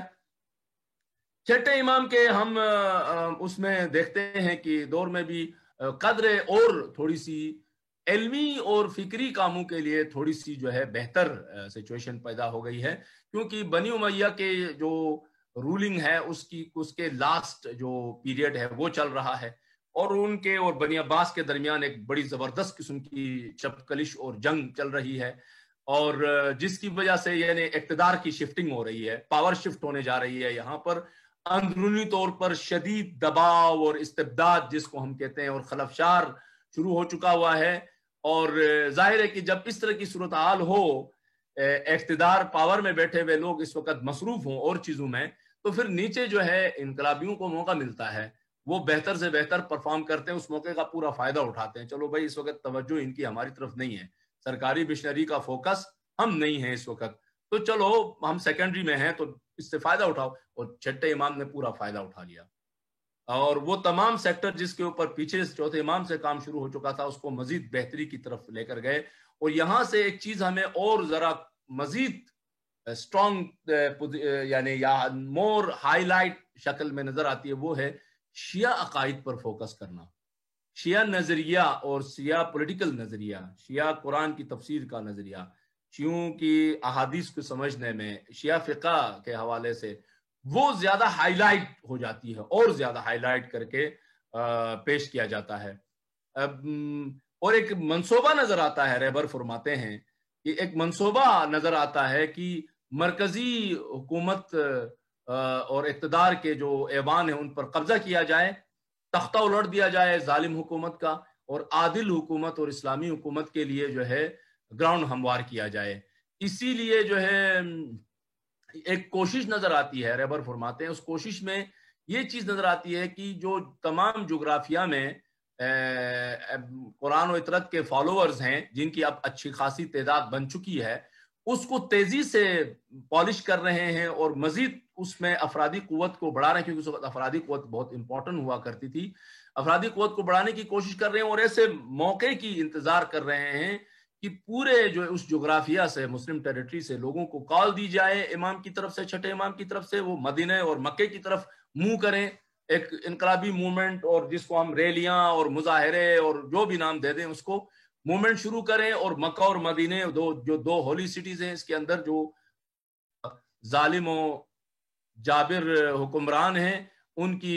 چھٹے امام کے ہم اس میں دیکھتے ہیں کہ دور میں بھی قدر اور تھوڑی سی علمی اور فکری کاموں کے لیے تھوڑی سی جو ہے بہتر سچویشن پیدا ہو گئی ہے, کیونکہ بنی امیہ کے جو رولنگ ہے اس کی اس کے لاسٹ جو پیریڈ ہے وہ چل رہا ہے, اور ان کے اور بنی عباس کے درمیان ایک بڑی زبردست قسم کی چپکلش اور جنگ چل رہی ہے, اور جس کی وجہ سے یعنی اقتدار کی شفٹنگ ہو رہی ہے, پاور شفٹ ہونے جا رہی ہے. یہاں پر اندرونی طور پر شدید دباؤ اور استبداد جس کو ہم کہتے ہیں اور خلفشار شروع ہو چکا ہوا ہے, اور ظاہر ہے کہ جب اس طرح کی صورتحال ہو, اقتدار پاور میں بیٹھے ہوئے لوگ اس وقت مصروف ہوں اور چیزوں میں, تو پھر نیچے جو ہے انقلابیوں کو موقع ملتا ہے, وہ بہتر سے بہتر پرفارم کرتے ہیں, اس موقع کا پورا فائدہ اٹھاتے ہیں. چلو بھائی اس وقت توجہ ان کی ہماری طرف نہیں ہے, سرکاری مشنری کا فوکس ہم نہیں ہیں اس وقت, تو چلو ہم سیکنڈری میں ہیں تو اس سے فائدہ اٹھاؤ, اور چھٹے امام نے پورا فائدہ اٹھا لیا, اور وہ تمام سیکٹر جس کے اوپر پیچھے چوتھے امام سے کام شروع ہو چکا تھا اس کو مزید بہتری کی طرف لے کر گئے. اور یہاں سے ایک چیز ہمیں اور ذرا مزید اسٹرانگ یعنی یا مور ہائی لائٹ شکل میں نظر آتی ہے, وہ ہے شیعہ عقائد پر فوکس کرنا, شیعہ نظریہ اور شیعہ پولیٹیکل نظریہ, شیعہ قرآن کی تفسیر کا نظریہ, شیعوں کی احادیث کو سمجھنے میں, شیعہ فقہ کے حوالے سے وہ زیادہ ہائی لائٹ ہو جاتی ہے, اور زیادہ ہائی لائٹ کر کے پیش کیا جاتا ہے. اور ایک منصوبہ نظر آتا ہے, رہبر فرماتے ہیں کہ ایک منصوبہ نظر آتا ہے کہ مرکزی حکومت اور اقتدار کے جو ایوان ہیں ان پر قبضہ کیا جائے, تختہ الٹ دیا جائے ظالم حکومت کا, اور عادل حکومت اور اسلامی حکومت کے لیے جو ہے گراؤنڈ ہموار کیا جائے. اسی لیے جو ہے ایک کوشش نظر آتی ہے, رہبر فرماتے ہیں اس کوشش میں یہ چیز نظر آتی ہے کہ جو تمام جغرافیہ میں قرآن و اطرت کے فالوورز ہیں جن کی اب اچھی خاصی تعداد بن چکی ہے, اس کو تیزی سے پالش کر رہے ہیں اور مزید اس میں افرادی قوت کو بڑھا رہے ہیں, کیونکہ اس وقت افرادی قوت بہت امپورٹنٹ ہوا کرتی تھی, افرادی قوت کو بڑھانے کی کوشش کر رہے ہیں, اور ایسے موقع کی انتظار کر رہے ہیں کہ پورے جو اس جغرافیہ سے مسلم ٹیریٹری سے لوگوں کو کال دی جائے امام کی طرف سے, چھٹے امام کی طرف سے, وہ مدینہ اور مکے کی طرف منہ کریں, ایک انقلابی موومنٹ, اور جس کو ہم ریلیاں اور مظاہرے اور جو بھی نام دے دیں اس کو, موومنٹ شروع کریں, اور مکہ اور مدینہ دو جو دو ہولی سٹیز ہیں, اس کے اندر جو ظالم و جابر حکمران ہیں ان کی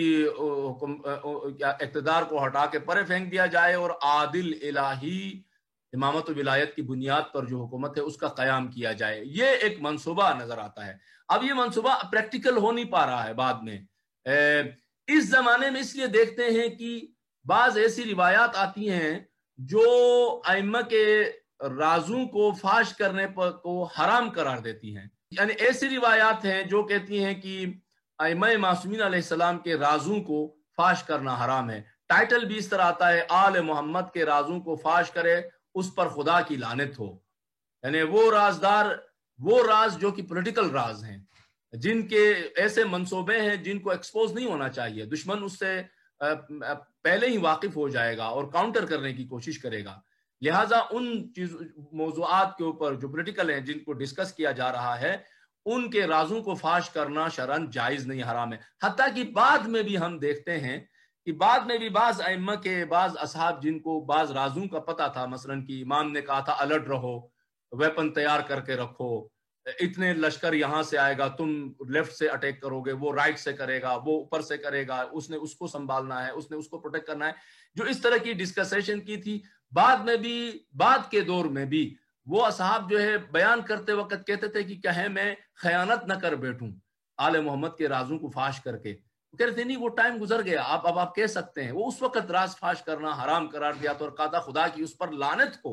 اقتدار کو ہٹا کے پرے پھینک دیا جائے, اور عادل الہی امامت و ولایت کی بنیاد پر جو حکومت ہے اس کا قیام کیا جائے. یہ ایک منصوبہ نظر آتا ہے. اب یہ منصوبہ پریکٹیکل ہو نہیں پا رہا ہے بعد میں. اس زمانے میں اس لیے دیکھتے ہیں کہ بعض ایسی روایات آتی ہیں جو ائمہ کے رازوں کو فاش کرنے پر کو حرام قرار دیتی ہیں. یعنی ایسی روایات ہیں جو کہتی ہیں کہ ائمہ معصومین علیہ السلام کے رازوں کو فاش کرنا حرام ہے. ٹائٹل بھی اس طرح آتا ہے, آل محمد کے رازوں کو فاش کرے اس پر خدا کی لعنت ہو. یعنی وہ رازدار, وہ راز جو کہ پولیٹیکل راز ہیں, جن کے ایسے منصوبے ہیں جن کو ایکسپوز نہیں ہونا چاہیے, دشمن اس سے پہلے ہی واقف ہو جائے گا اور کاؤنٹر کرنے کی کوشش کرے گا. لہٰذا ان چیز موضوعات کے اوپر جو پولیٹیکل ہیں جن کو ڈسکس کیا جا رہا ہے, ان کے رازوں کو فاش کرنا شرعاً جائز نہیں, حرام ہے. حتیٰ کہ بعد میں بھی ہم دیکھتے ہیں کہ بعد میں بھی بعض ائمہ کے بعض اصحاب جن کو بعض رازوں کا پتہ تھا, مثلاً کہ امام نے کہا تھا الرٹ رہو, ویپن تیار کر کے رکھو, اتنے لشکر یہاں سے آئے گا, تم لیفٹ سے اٹیک کرو گے, وہ رائٹ سے کرے گا, وہ اوپر سے کرے گا, اس نے اس کو سنبھالنا ہے, اس نے اس کو پروٹیکٹ کرنا ہے, جو اس طرح کی ڈسکسیشن کی تھی. بعد میں بھی بعد کے دور میں بھی وہ اصحاب جو ہے بیان کرتے وقت کہتے تھے کہ کہیں میں خیانت نہ کر بیٹھوں آل محمد کے رازوں کو فاش کر کے. کہہ رہے تھے نہیں وہ ٹائم گزر گیا, آپ اب آپ کہہ سکتے ہیں. وہ اس وقت راز فاش کرنا حرام قرار دیا تو, اور کہا تھا خدا کی اس پر لعنت ہو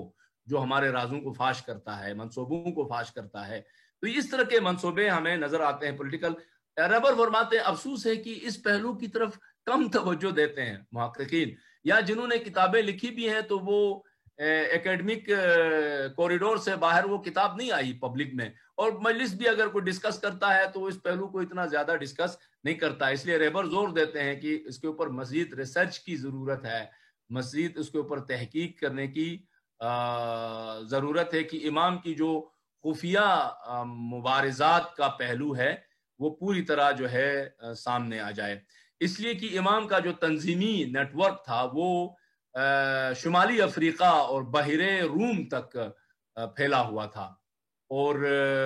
جو ہمارے رازوں کو فاش کرتا ہے، منصوبوں کو فاش کرتا ہے. تو اس طرح کے منصوبے ہمیں نظر آتے ہیں پولیٹیکل. ربر فرماتے ہیں افسوس ہے کہ اس پہلو کی طرف کم توجہ دیتے ہیں محققین، یا جنہوں نے کتابیں لکھی بھی ہیں تو وہ ایکیڈمک کوریڈور سے باہر وہ کتاب نہیں آئی پبلک میں، اور مجلس بھی اگر کوئی ڈسکس کرتا ہے تو اس پہلو کو اتنا زیادہ ڈسکس نہیں کرتا. اس لیے ریبر زور دیتے ہیں کہ اس کے اوپر مزید ریسرچ کی ضرورت ہے، مزید اس کے اوپر تحقیق کرنے کی ضرورت ہے کہ امام کی جو خفیہ مبارزات کا پہلو ہے وہ پوری طرح جو ہے سامنے آ جائے. اس لیے کہ امام کا جو تنظیمی نیٹ ورک تھا وہ شمالی افریقہ اور بحر روم تک پھیلا ہوا تھا، اور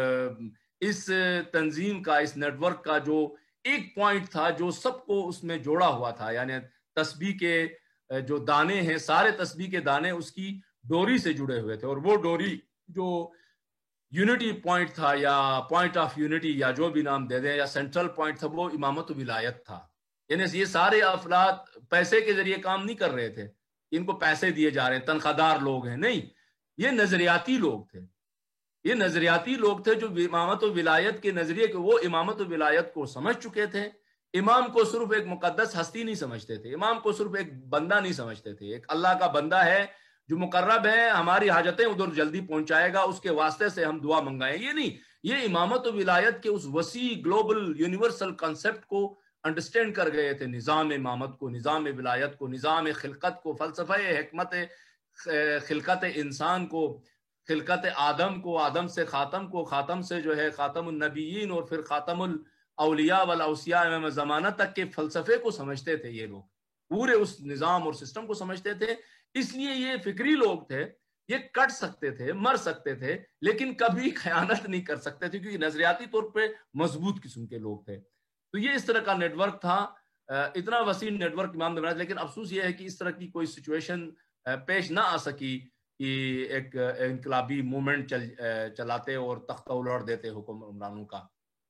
اس تنظیم کا، اس نیٹ ورک کا جو ایک پوائنٹ تھا جو سب کو اس میں جوڑا ہوا تھا، یعنی تسبیح کے جو دانے ہیں، سارے تسبیح کے دانے اس کی ڈوری سے جڑے ہوئے تھے، اور وہ ڈوری جو یونٹی پوائنٹ تھا یا پوائنٹ آف یونٹی یا جو بھی نام دے دیں، یا سینٹرل پوائنٹ تھا، وہ امامت و ولایت تھا. یعنی یہ سارے افراد پیسے کے ذریعے کام نہیں کر رہے تھے، ان کو پیسے دیے جا رہے ہیں، تنخواہ دار لوگ ہیں، نہیں، یہ نظریاتی لوگ تھے. یہ نظریاتی لوگ تھے جو امامت و ولایت کے نظریے کے، وہ امامت و ولایت کو سمجھ چکے تھے. امام کو صرف ایک مقدس ہستی نہیں سمجھتے تھے، امام کو صرف ایک بندہ نہیں سمجھتے تھے، ایک اللہ کا بندہ ہے جو مقرب ہے، ہماری حاجتیں ادھر جلدی پہنچائے گا، اس کے واسطے سے ہم دعا منگائیں. یہ نہیں، یہ امامت و ولایت کے اس وسیع گلوبل یونیورسل کنسپٹ کو انڈرسٹینڈ کر گئے تھے، نظام امامت کو، نظام ولایت کو، نظام خلقت کو، فلسفہ حکمت خلقت انسان کو، خلقت آدم کو، آدم سے خاتم کو، خاتم سے جو ہے خاتم النبیین اور پھر خاتم الاولیاء والاوصیاء امام زمانہ تک کے فلسفے کو سمجھتے تھے. یہ لوگ پورے اس نظام اور سسٹم کو سمجھتے تھے. اس لیے یہ فکری لوگ تھے، یہ کٹ سکتے تھے، مر سکتے تھے، لیکن کبھی خیانت نہیں کر سکتے تھے، کیونکہ نظریاتی طور پہ مضبوط قسم کے لوگ تھے. تو یہ اس طرح کا نیٹ ورک تھا، اتنا وسیع نیٹ ورک امام نے بنایا. لیکن افسوس یہ ہے کہ اس طرح کی کوئی سچویشن پیش نہ آ سکی کہ ایک انقلابی موومنٹ چل چلاتے اور تختہ الٹ دیتے حکمرانوں کا.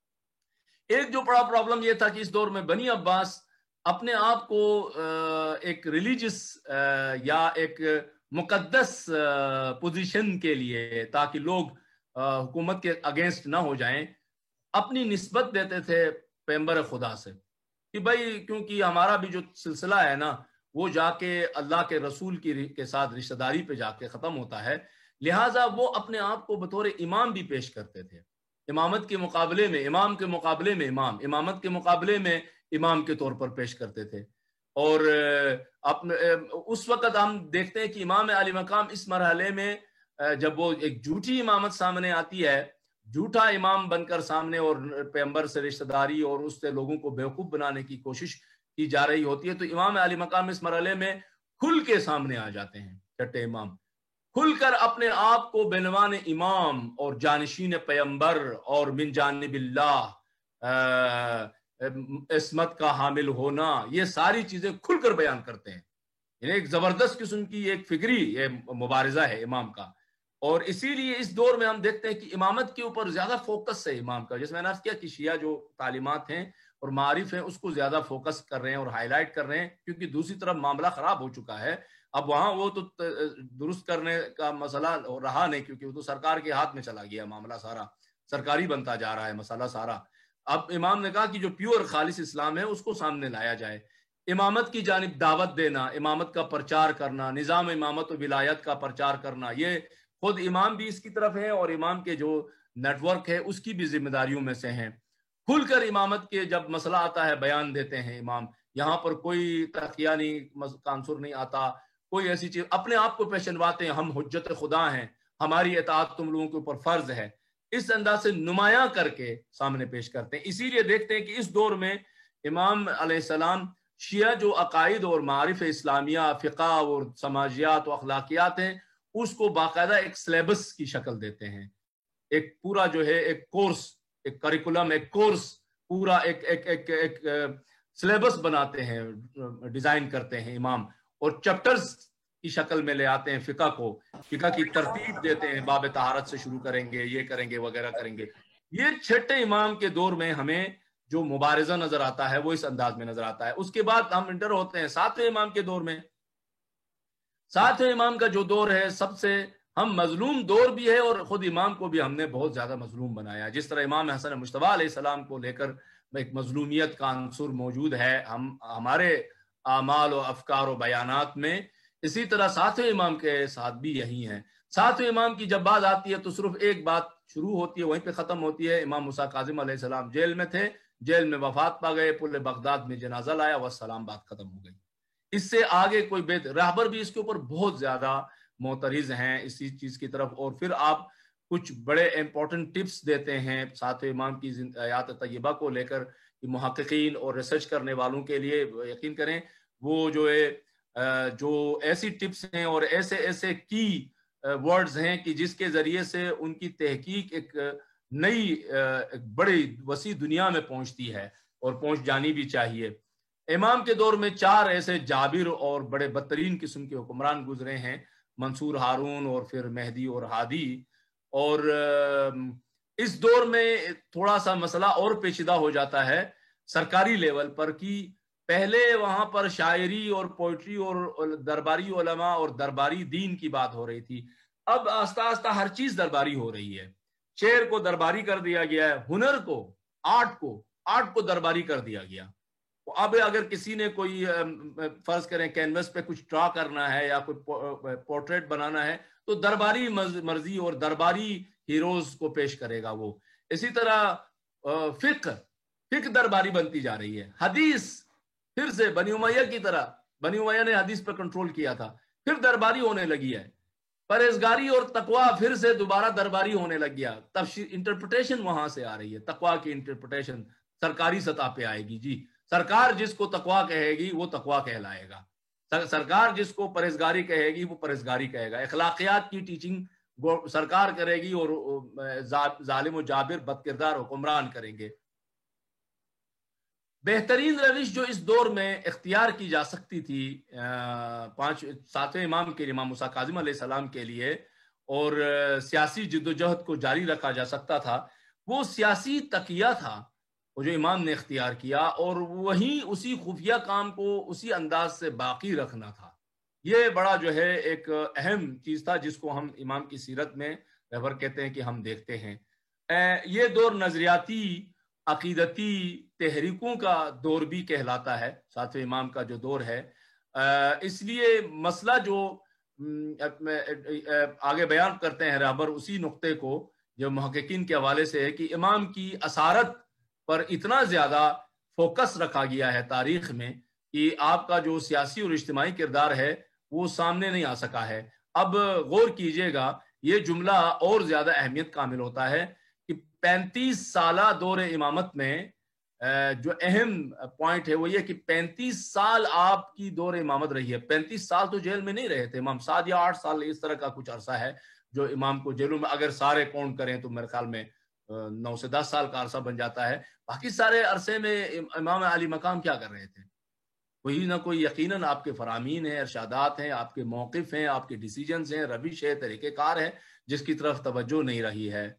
ایک جو بڑا پرابلم یہ تھا کہ اس دور میں بنی عباس اپنے آپ کو ایک ریلیجس یا ایک مقدس پوزیشن کے لیے، تاکہ لوگ حکومت کے اگینسٹ نہ ہو جائیں، اپنی نسبت دیتے تھے پیغمبر خدا سے، کہ بھائی کیونکہ ہمارا بھی جو سلسلہ ہے نا وہ جا کے اللہ کے رسول کی کے ساتھ رشتہ داری پہ جا کے ختم ہوتا ہے، لہٰذا وہ اپنے آپ کو بطور امام بھی پیش کرتے تھے. امامت کے مقابلے میں امام کے مقابلے میں امام امامت کے مقابلے میں امام کے طور پر پیش کرتے تھے. اور اپنے اس وقت ہم دیکھتے ہیں کہ امام علی مقام اس مرحلے میں جب وہ ایک جھوٹی امامت سامنے آتی ہے، جھوٹا امام بن کر سامنے اور پیغمبر سے رشتہ داری اور اس سے لوگوں کو بیوقوف بنانے کی کوشش کی جا رہی ہوتی ہے، تو امام علی مقام اس مرحلے میں کھل کے سامنے آ جاتے ہیں. چھٹے امام کھل کر اپنے آپ کو بعنوان امام اور جانشین پیغمبر اور من جانب اللہ عصمت کا حامل ہونا، یہ ساری چیزیں کھل کر بیان کرتے ہیں. یعنی ایک زبردست قسم کی ایک فکری یہ مبارزہ ہے امام کا. اور اسی لیے اس دور میں ہم دیکھتے ہیں کہ امامت کے اوپر زیادہ فوکس ہے امام کا. جیسے میں نے عرض کیا کہ شیعہ جو تعلیمات ہیں اور معارف ہیں اس کو زیادہ فوکس کر رہے ہیں اور ہائی لائٹ کر رہے ہیں، کیونکہ دوسری طرف معاملہ خراب ہو چکا ہے. اب وہاں وہ تو درست کرنے کا مسئلہ رہا نہیں، کیونکہ وہ تو سرکار کے ہاتھ میں چلا گیا معاملہ، سارا سرکاری بنتا جا رہا ہے مسئلہ سارا. اب امام نے کہا کہ جو پیور خالص اسلام ہے اس کو سامنے لایا جائے. امامت کی جانب دعوت دینا، امامت کا پرچار کرنا، نظام امامت و ولایت کا پرچار کرنا، یہ خود امام بھی اس کی طرف ہے اور امام کے جو نیٹ ورک ہے اس کی بھی ذمہ داریوں میں سے ہیں. کھل کر امامت کے جب مسئلہ آتا ہے بیان دیتے ہیں امام. یہاں پر کوئی تقیہ نہیں، عنصر نہیں آتا، کوئی ایسی چیز. اپنے آپ کو پہچنواتے ہیں ہم حجت خدا ہیں، ہماری اطاعت تم لوگوں کے اوپر فرض ہے، اس انداز سے نمایاں کر کے سامنے پیش کرتے ہیں. اسی لیے دیکھتے ہیں کہ اس دور میں امام علیہ السلام شیعہ جو عقائد اور معارف اسلامیہ، فقہ اور سماجیات و اخلاقیات ہیں اس کو باقاعدہ ایک سلیبس کی شکل دیتے ہیں. ایک پورا جو ہے ایک کورس، ایک کریکولم، ایک کورس پورا ایک ایک ایک ایک سلیبس بناتے ہیں، ڈیزائن کرتے ہیں امام، اور چیپٹرز کی شکل میں لے آتے ہیں فقہ کو، فقہ کی ترتیب دیتے ہیں، باب طہارت سے شروع کریں گے، یہ کریں گے وغیرہ کریں گے. یہ چھٹے امام کے دور میں ہمیں جو مبارزہ نظر آتا ہے وہ اس انداز میں نظر آتا ہے. اس کے بعد ہم انٹر ہوتے ہیں ساتویں امام کے دور میں. ساتویں امام کا جو دور ہے سب سے ہم مظلوم دور بھی ہے اور خود امام کو بھی ہم نے بہت زیادہ مظلوم بنایا. جس طرح امام حسن مجتبیٰ علیہ السلام کو لے کر ایک مظلومیت کا عنصر موجود ہے ہم ہمارے اعمال و افکار و بیانات میں، اسی طرح ساتویں امام کے ساتھ بھی یہی ہیں. ساتویں امام کی جب بات آتی ہے تو صرف ایک بات شروع ہوتی ہے، وہیں پہ ختم ہوتی ہے. امام موسیٰ کاظم علیہ السلام جیل میں تھے، جیل میں وفات پا گئے، پل بغداد میں جنازہ لایا، والسلام، بات ختم ہو گئی. اس سے آگے کوئی بیت رہبر بھی اس کے اوپر بہت زیادہ معترض ہیں اسی چیز کی طرف. اور پھر آپ کچھ بڑے امپورٹنٹ ٹپس دیتے ہیں ساتویں امام کی حیات طیبہ کو لے کر، محققین اور ریسرچ کرنے والوں کے لیے یقین کریں وہ جو ہے جو ایسی ٹپس ہیں اور ایسے ایسے کی ورڈز ہیں کہ جس کے ذریعے سے ان کی تحقیق ایک نئی ایک بڑی وسیع دنیا میں پہنچتی ہے اور پہنچ جانی بھی چاہیے. امام کے دور میں چار ایسے جابر اور بڑے بدترین قسم کے حکمران گزرے ہیں، منصور ہارون اور پھر مہدی اور ہادی. اور اس دور میں تھوڑا سا مسئلہ اور پیچیدہ ہو جاتا ہے سرکاری لیول پر کہ پہلے وہاں پر شاعری اور پوئٹری اور درباری علماء اور درباری دین کی بات ہو رہی تھی. اب آہستہ آہستہ ہر چیز درباری ہو رہی ہے. شعر کو درباری کر دیا گیا ہے، ہنر کو، آرٹ کو آرٹ کو درباری کر دیا گیا. اب اگر کسی نے کوئی فرض کریں کینوس پہ کچھ ڈرا کرنا ہے یا کوئی پورٹریٹ بنانا ہے تو درباری مرضی اور درباری ہیروز کو پیش کرے گا وہ. اسی طرح فقہ فقہ درباری بنتی جا رہی ہے. حدیث پھر سے بنی امیہ کی طرح، بنی امیہ نے حدیث پر کنٹرول کیا تھا، پھر درباری ہونے لگی ہے. پرہیزگاری اور تقوی پھر سے دوبارہ درباری ہونے لگ گیا. تفسیر انٹرپریٹیشن وہاں سے آ رہی ہے، تقوی کی انٹرپریٹیشن سرکاری سطح پہ آئے گی. جی سرکار جس کو تقوی کہے گی وہ تقوی کہلائے گا، سرکار جس کو پرہیزگاری کہے گی وہ پرہیزگاری کہے گا. اخلاقیات کی ٹیچنگ سرکار کرے گی اور ظالم و جابر بد کردار حکمران کریں گے. بہترین روش جو اس دور میں اختیار کی جا سکتی تھی پانچ ساتویں امام کے امام موسیٰ کاظم علیہ السلام کے لیے اور سیاسی جد و جہد کو جاری رکھا جا سکتا تھا، وہ سیاسی تقیہ تھا وہ جو امام نے اختیار کیا، اور وہیں اسی خفیہ کام کو اسی انداز سے باقی رکھنا تھا. یہ بڑا جو ہے ایک اہم چیز تھا جس کو ہم امام کی سیرت میں رہبر کہتے ہیں کہ ہم دیکھتے ہیں. یہ دور نظریاتی عقیدتی تحریکوں کا دور بھی کہلاتا ہے، ساتویں امام کا جو دور ہے. اس لیے مسئلہ جو آگے بیان کرتے ہیں رہبر اسی نقطے کو جو محققین کے حوالے سے ہے کہ امام کی اثارت پر اتنا زیادہ فوکس رکھا گیا ہے تاریخ میں کہ آپ کا جو سیاسی اور اجتماعی کردار ہے وہ سامنے نہیں آ سکا ہے. اب غور کیجئے گا، یہ جملہ اور زیادہ اہمیت کامل ہوتا ہے کہ پینتیس سالہ دور امامت میں جو اہم پوائنٹ ہے وہ یہ کہ پینتیس سال آپ کی دور امامت رہی ہے. پینتیس سال تو جیل میں نہیں رہے تھے امام، سات یا آٹھ سال اس طرح کا کچھ عرصہ ہے جو امام کو جیلوں میں اگر سارے کاؤنٹ کریں تو میرے خیال میں نو سے دس سال کا عرصہ بن جاتا ہے. باقی سارے عرصے میں امام علی مقام کیا کر رہے تھے؟ کوئی نہ کوئی یقیناً آپ کے فرامین ہیں، ارشادات ہیں، آپ کے موقف ہیں، آپ کے ڈیسیجنز ہیں، روش ہے، طریقہ کار ہے جس کی طرف توجہ نہیں رہی ہے.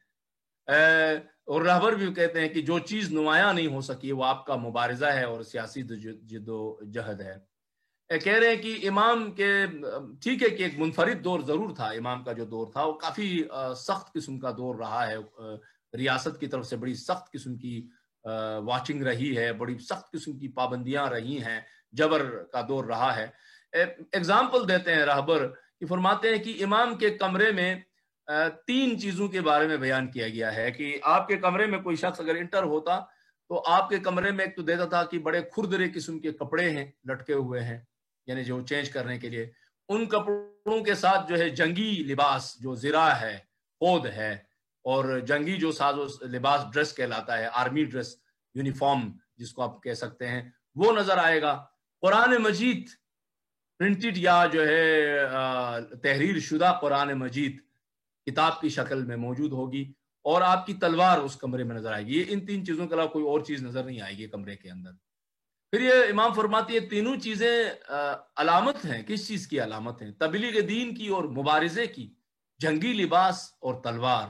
اور رہبر بھی کہتے ہیں کہ جو چیز نمایاں نہیں ہو سکی وہ آپ کا مبارزہ ہے اور سیاسی جد و جہد ہے. کہہ رہے ہیں کہ امام کے ٹھیک ہے کہ ایک منفرد دور ضرور تھا، امام کا جو دور تھا وہ کافی سخت قسم کا دور رہا ہے، ریاست کی طرف سے بڑی سخت قسم کی واچنگ رہی ہے، بڑی سخت قسم کی پابندیاں رہی ہیں، جبر کا دور رہا ہے. اگزامپل دیتے ہیں رہبر کہ فرماتے ہیں کہ امام کے کمرے میں تین چیزوں کے بارے میں بیان کیا گیا ہے کہ آپ کے کمرے میں کوئی شخص اگر انٹر ہوتا تو آپ کے کمرے میں ایک تو دیتا تھا کہ بڑے کھردرے قسم کے کپڑے ہیں لٹکے ہوئے ہیں، یعنی جو چینج کرنے کے لیے، ان کپڑوں کے ساتھ جو ہے جنگی لباس جو زرہ ہے، خود ہے، اور جنگی جو ساز و لباس ڈریس کہلاتا ہے، آرمی ڈریس، یونیفارم جس کو آپ کہہ سکتے ہیں، وہ نظر آئے گا. قرآن مجید پرنٹڈ یا جو ہے تحریر شدہ قرآن مجید کتاب کی شکل میں موجود ہوگی، اور آپ کی تلوار اس کمرے میں نظر آئے گی. ان تین چیزوں کے علاوہ کوئی اور چیز نظر نہیں آئے گی کمرے کے اندر. پھر یہ امام فرماتی ہے تینوں چیزیں علامت ہیں. کس چیز کی علامت ہیں؟ تبلیغ دین کی اور مبارزے کی. جنگی لباس اور تلوار،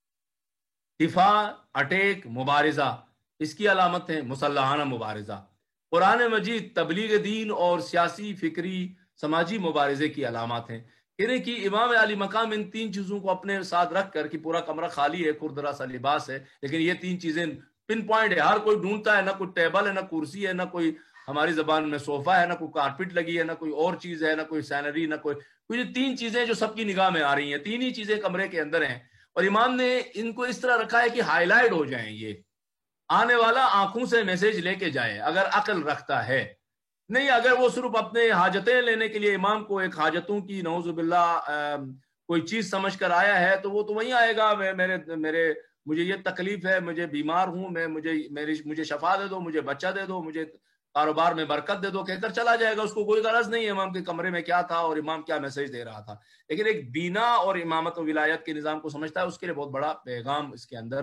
دفاع، اٹیک، مبارزہ، اس کی علامت ہے مسلحانہ مبارزہ. قرآن مجید تبلیغ دین اور سیاسی، فکری، سماجی مبارزے کی علامات ہیں. یعنی کہ امام علی مقام ان تین چیزوں کو اپنے ساتھ رکھ کر کہ پورا کمرہ خالی ہے، کردرا سا لباس ہے، لیکن یہ تین چیزیں پن پوائنٹ ہے، ہر کوئی ڈھونڈتا ہے، نہ کوئی ٹیبل ہے، نہ کرسی ہے، نہ کوئی ہماری زبان میں صوفہ ہے، نہ کوئی کارپٹ لگی ہے، نہ کوئی اور چیز ہے، نہ کوئی سینری، نہ کوئی کوئی تین چیزیں جو سب کی نگاہ میں آ رہی ہیں، تین ہی چیزیں کمرے کے اندر ہیں، اور امام نے ان کو اس طرح رکھا ہے کہ ہائی لائٹ ہو جائیں، یہ آنے والا آنکھوں سے میسج لے کے جائے اگر عقل رکھتا ہے، نہیں اگر وہ صرف اپنے حاجتیں لینے کے لیے امام کو ایک حاجتوں کی نعوذ باللہ کوئی چیز سمجھ کر آیا ہے تو وہ تو وہیں آئے گا، میرے میرے مجھے یہ تکلیف ہے، مجھے بیمار ہوں میں، مجھے میری مجھے شفا دے دو، مجھے بچہ دے دو، مجھے کاروبار میں برکت دے دو کہہ کر چلا جائے گا، اس کو کوئی غرض نہیں ہے امام کے کمرے میں کیا تھا اور امام کیا میسج دے رہا تھا، لیکن ایک بینا اور امامت و ولایت کے نظام کو سمجھتا ہے، اس کے لیے بہت بڑا پیغام اس کے اندر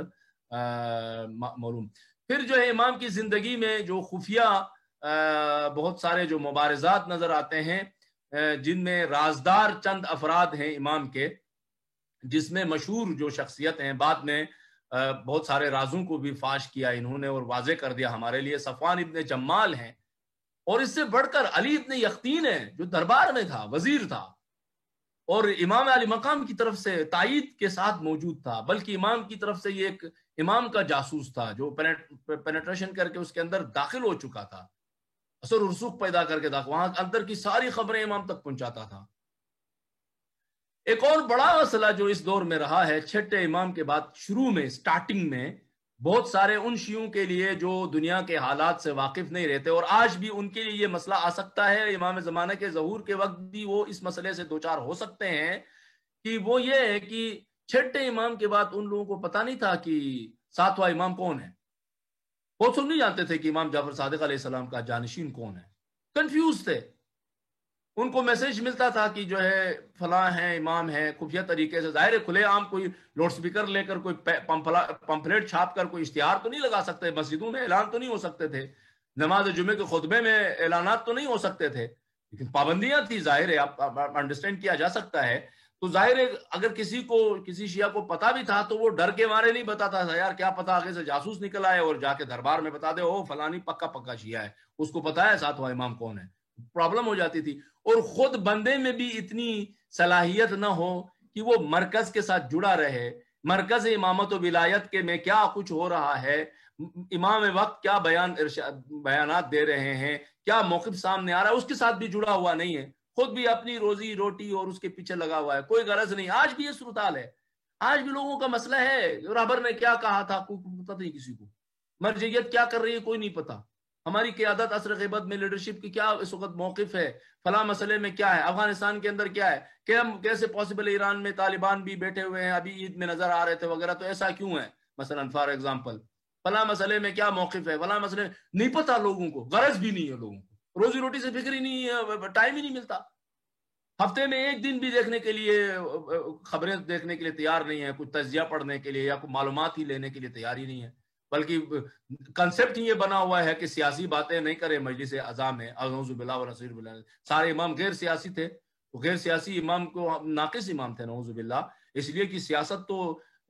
معلوم۔ پھر جو ہے امام کی زندگی میں جو خفیہ بہت سارے جو مبارزات نظر آتے ہیں، جن میں رازدار چند افراد ہیں امام کے، جس میں مشہور جو شخصیت ہیں، بعد میں بہت سارے رازوں کو بھی فاش کیا انہوں نے اور واضح کر دیا ہمارے لیے، صفوان ابن جمال ہیں، اور اس سے بڑھ کر علی ابن یقطین ہے جو دربار میں تھا، وزیر تھا، اور امام علی مقام کی طرف سے تائید کے ساتھ موجود تھا، بلکہ امام کی طرف سے یہ ایک امام کا جاسوس تھا جو پینیٹریشن کر کے اس کے اندر داخل ہو چکا تھا، اثر و رسوخ پیدا کر کے داخل، وہاں اندر کی ساری خبریں امام تک پہنچاتا تھا۔ ایک اور بڑا مسئلہ جو اس دور میں رہا ہے، چھٹے امام کے بعد شروع میں سٹارٹنگ میں بہت سارے ان شیعوں کے لیے جو دنیا کے حالات سے واقف نہیں رہتے، اور آج بھی ان کے لیے یہ مسئلہ آ سکتا ہے، امام زمانہ کے ظہور کے وقت بھی وہ اس مسئلے سے دوچار ہو سکتے ہیں، کہ وہ یہ ہے کہ چھٹے امام کے بعد ان لوگوں کو پتہ نہیں تھا کہ ساتواں امام کون ہے، وہ سن نہیں جانتے تھے کہ امام جعفر صادق علیہ السلام کا جانشین کون ہے، کنفیوز تھے، ان کو میسج ملتا تھا کہ جو ہے فلاں ہیں امام ہیں، خفیہ طریقے سے، ظاہر کھلے عام کوئی لاؤڈ سپیکر لے کر کوئی پمفلیٹ چھاپ کر کوئی اشتہار تو نہیں لگا سکتے، مسجدوں میں اعلان تو نہیں ہو سکتے تھے، نماز جمعے کے خطبے میں اعلانات تو نہیں ہو سکتے تھے، لیکن پابندیاں تھی، ظاہر ہے آپ انڈرسٹینڈ کیا جا سکتا ہے، تو ظاہر ہے اگر کسی کو کسی شیعہ کو پتا بھی تھا تو وہ ڈر کے مارے نہیں بتاتا تھا، یار کیا پتا آگے سے جاسوس نکل آئے اور جا کے دربار میں بتا دے او فلانی پکا پکا شیعہ ہے، اس کو پتا ہے ساتواں امام کون ہے، پرابلم ہو جاتی تھی، اور خود بندے میں بھی اتنی صلاحیت نہ ہو کہ وہ مرکز کے ساتھ جڑا رہے، مرکز امامت و ولایت کے میں کیا کچھ ہو رہا ہے، امام وقت کیا بیان بیانات دے رہے ہیں، کیا موقف سامنے آ رہا ہے، اس کے ساتھ بھی جڑا ہوا نہیں ہے، خود بھی اپنی روزی روٹی اور اس کے پیچھے لگا ہوا ہے، کوئی غرض نہیں۔ آج بھی یہ صورتحال ہے، آج بھی لوگوں کا مسئلہ ہے، رہبر نے کیا کہا تھا کوئی پتہ نہیں کسی کو، مرجعیت کیا کر رہی ہے کوئی نہیں پتا، ہماری قیادت عصر غیبت میں لیڈرشپ کی کیا اس وقت موقف ہے، فلاں مسئلے میں کیا ہے، افغانستان کے اندر کیا ہے، کہ کیسے پاسبل ایران میں طالبان بھی بیٹھے ہوئے ہیں، ابھی عید میں نظر آ رہے تھے وغیرہ، تو ایسا کیوں ہے، مثلا فار ایگزامپل فلاں مسئلے میں کیا موقف ہے، فلاں مسئلے نہیں پتا لوگوں کو، غرض بھی نہیں ہے لوگوں کو، روزی روٹی سے فکر ہی نہیں ہے، ٹائم ہی نہیں ملتا، ہفتے میں ایک دن بھی دیکھنے کے لیے خبریں دیکھنے کے لیے تیار نہیں ہے، کچھ تجزیہ پڑھنے کے لیے یا کوئی معلومات ہی لینے کے لیے تیار ہی نہیں ہے، بلکہ کنسپٹ ہی یہ بنا ہوا ہے کہ سیاسی باتیں نہیں کرے مجلس اعظم میں، اعوذ باللہ ونعوذ باللہ، سارے امام غیر سیاسی تھے، تو غیر سیاسی امام کو ناقص امام تھے نعوذ باللہ، اس لیے کہ سیاست تو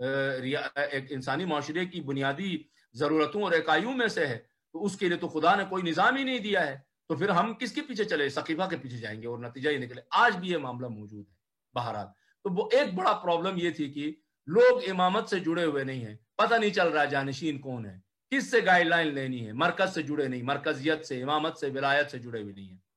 ایک انسانی معاشرے کی بنیادی ضرورتوں اور اکائیوں میں سے ہے، تو اس کے لیے تو خدا نے کوئی نظام ہی نہیں دیا ہے، تو پھر ہم کس کے پیچھے چلے، سقیفہ کے پیچھے جائیں گے اور نتیجہ یہ نکلے۔ آج بھی یہ معاملہ موجود ہے بہرحال، تو وہ ایک بڑا پرابلم یہ تھی کہ لوگ امامت سے جڑے ہوئے نہیں ہیں، پتہ نہیں چل رہا جانشین کون ہے، کس سے گائیڈ لائن لینی ہے، مرکز سے جڑے نہیں، مرکزیت سے، امامت سے، ولایت سے جڑے ہوئے نہیں ہیں۔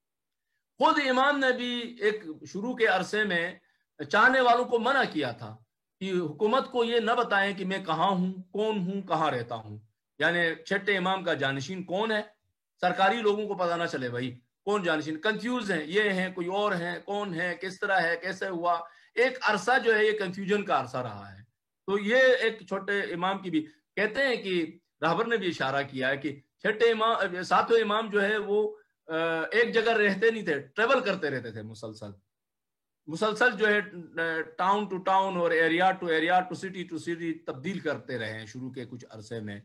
خود امام نے بھی ایک شروع کے عرصے میں چاہنے والوں کو منع کیا تھا کہ حکومت کو یہ نہ بتائیں کہ میں کہاں ہوں، کون ہوں، کہاں رہتا ہوں، یعنی چھٹے امام کا جانشین کون ہے، سرکاری لوگوں کو پتہ نہ چلے بھائی کون جانشین، کنفیوز ہیں، یہ ہیں کوئی اور ہیں، کون ہے، کس طرح ہے، کیسے ہوا، ایک عرصہ جو ہے یہ کنفیوژن کا عرصہ رہا ہے۔ تو یہ ایک چھوٹے امام کی بھی کہتے ہیں کہ رہبر نے بھی اشارہ کیا ہے کہ چھٹے امام ساتویں امام جو ہے وہ ایک جگہ رہتے نہیں تھے، ٹریول کرتے رہتے تھے مسلسل مسلسل جو ہے ٹاؤن ٹو ٹاؤن اور area to area to city to city تبدیل کرتے رہے ہیں شروع کے کچھ عرصے میں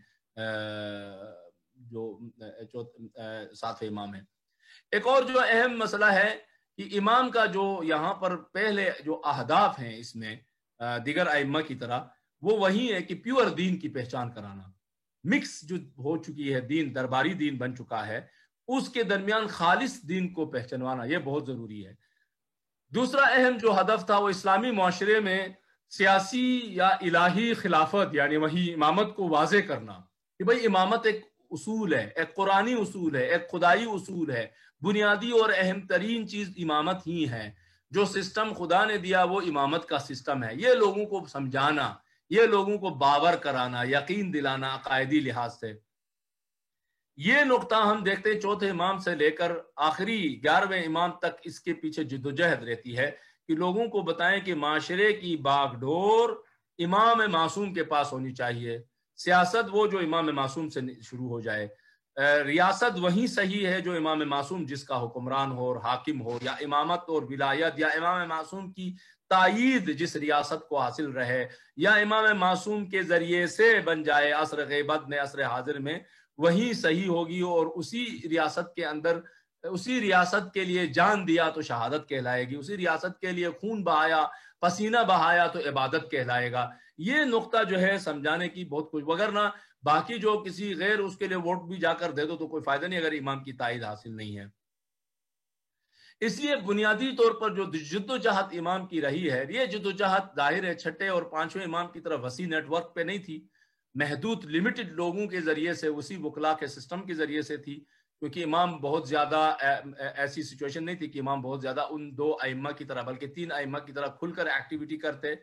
جو ساتویں امام ہے۔ ایک اور جو اہم مسئلہ ہے کہ امام کا جو یہاں پر پہلے جو اہداف ہیں اس میں دیگر ائمہ کی طرح، وہ وہی ہے کہ پیور دین کی پہچان کرانا، مکس جو ہو چکی ہے دین، درباری دین بن چکا ہے، اس کے درمیان خالص دین کو پہچانوانا، یہ بہت ضروری ہے۔ دوسرا اہم جو ہدف تھا وہ اسلامی معاشرے میں سیاسی یا الہی خلافت یعنی وہی امامت کو واضح کرنا کہ بھئی امامت ایک اصول ہے، ایک قرآنی اصول ہے، ایک خدائی اصول ہے، بنیادی اور اہم ترین چیز امامت ہی ہے، جو سسٹم خدا نے دیا وہ امامت کا سسٹم ہے، یہ لوگوں کو سمجھانا، یہ لوگوں کو باور کرانا، یقین دلانا عقائدی لحاظ سے۔ یہ نقطہ ہم دیکھتے ہیں چوتھے امام سے لے کر آخری گیارہویں امام تک اس کے پیچھے جدوجہد رہتی ہے کہ لوگوں کو بتائیں کہ معاشرے کی باغ ڈور امام معصوم کے پاس ہونی چاہیے، سیاست وہ جو امام معصوم سے شروع ہو جائے، ریاست وہی صحیح ہے جو امام معصوم جس کا حکمران ہو اور حاکم ہو، یا امامت اور ولایت یا امام معصوم کی تائید جس ریاست کو حاصل رہے، یا امام معصوم کے ذریعے سے بن جائے عصر غیبت میں عصر حاضر میں، وہی صحیح ہوگی، اور اسی ریاست کے اندر اسی ریاست کے لیے جان دیا تو شہادت کہلائے گی، اسی ریاست کے لیے خون بہایا، پسینہ بہایا تو عبادت کہلائے گا۔ یہ نقطہ جو ہے سمجھانے کی بہت کچھ، وگرنہ باقی جو کسی غیر اس کے لیے ووٹ بھی جا کر دے دو تو کوئی فائدہ نہیں اگر امام کی تائید حاصل نہیں ہے۔ اس لیے بنیادی طور پر جو جد و جہد امام کی رہی ہے، یہ جد و جہد ظاہر ہے چھٹے اور پانچویں امام کی طرف وسیع نیٹ ورک پہ نہیں تھی، محدود لمیٹڈ لوگوں کے ذریعے سے، اسی وکلا کے سسٹم کے ذریعے سے تھی، کیونکہ امام بہت زیادہ ایسی سچویشن نہیں تھی کہ امام بہت زیادہ ان دو ائمہ کی طرح بلکہ تین ائمہ کی طرح کھل کر ایکٹیویٹی کرتے۔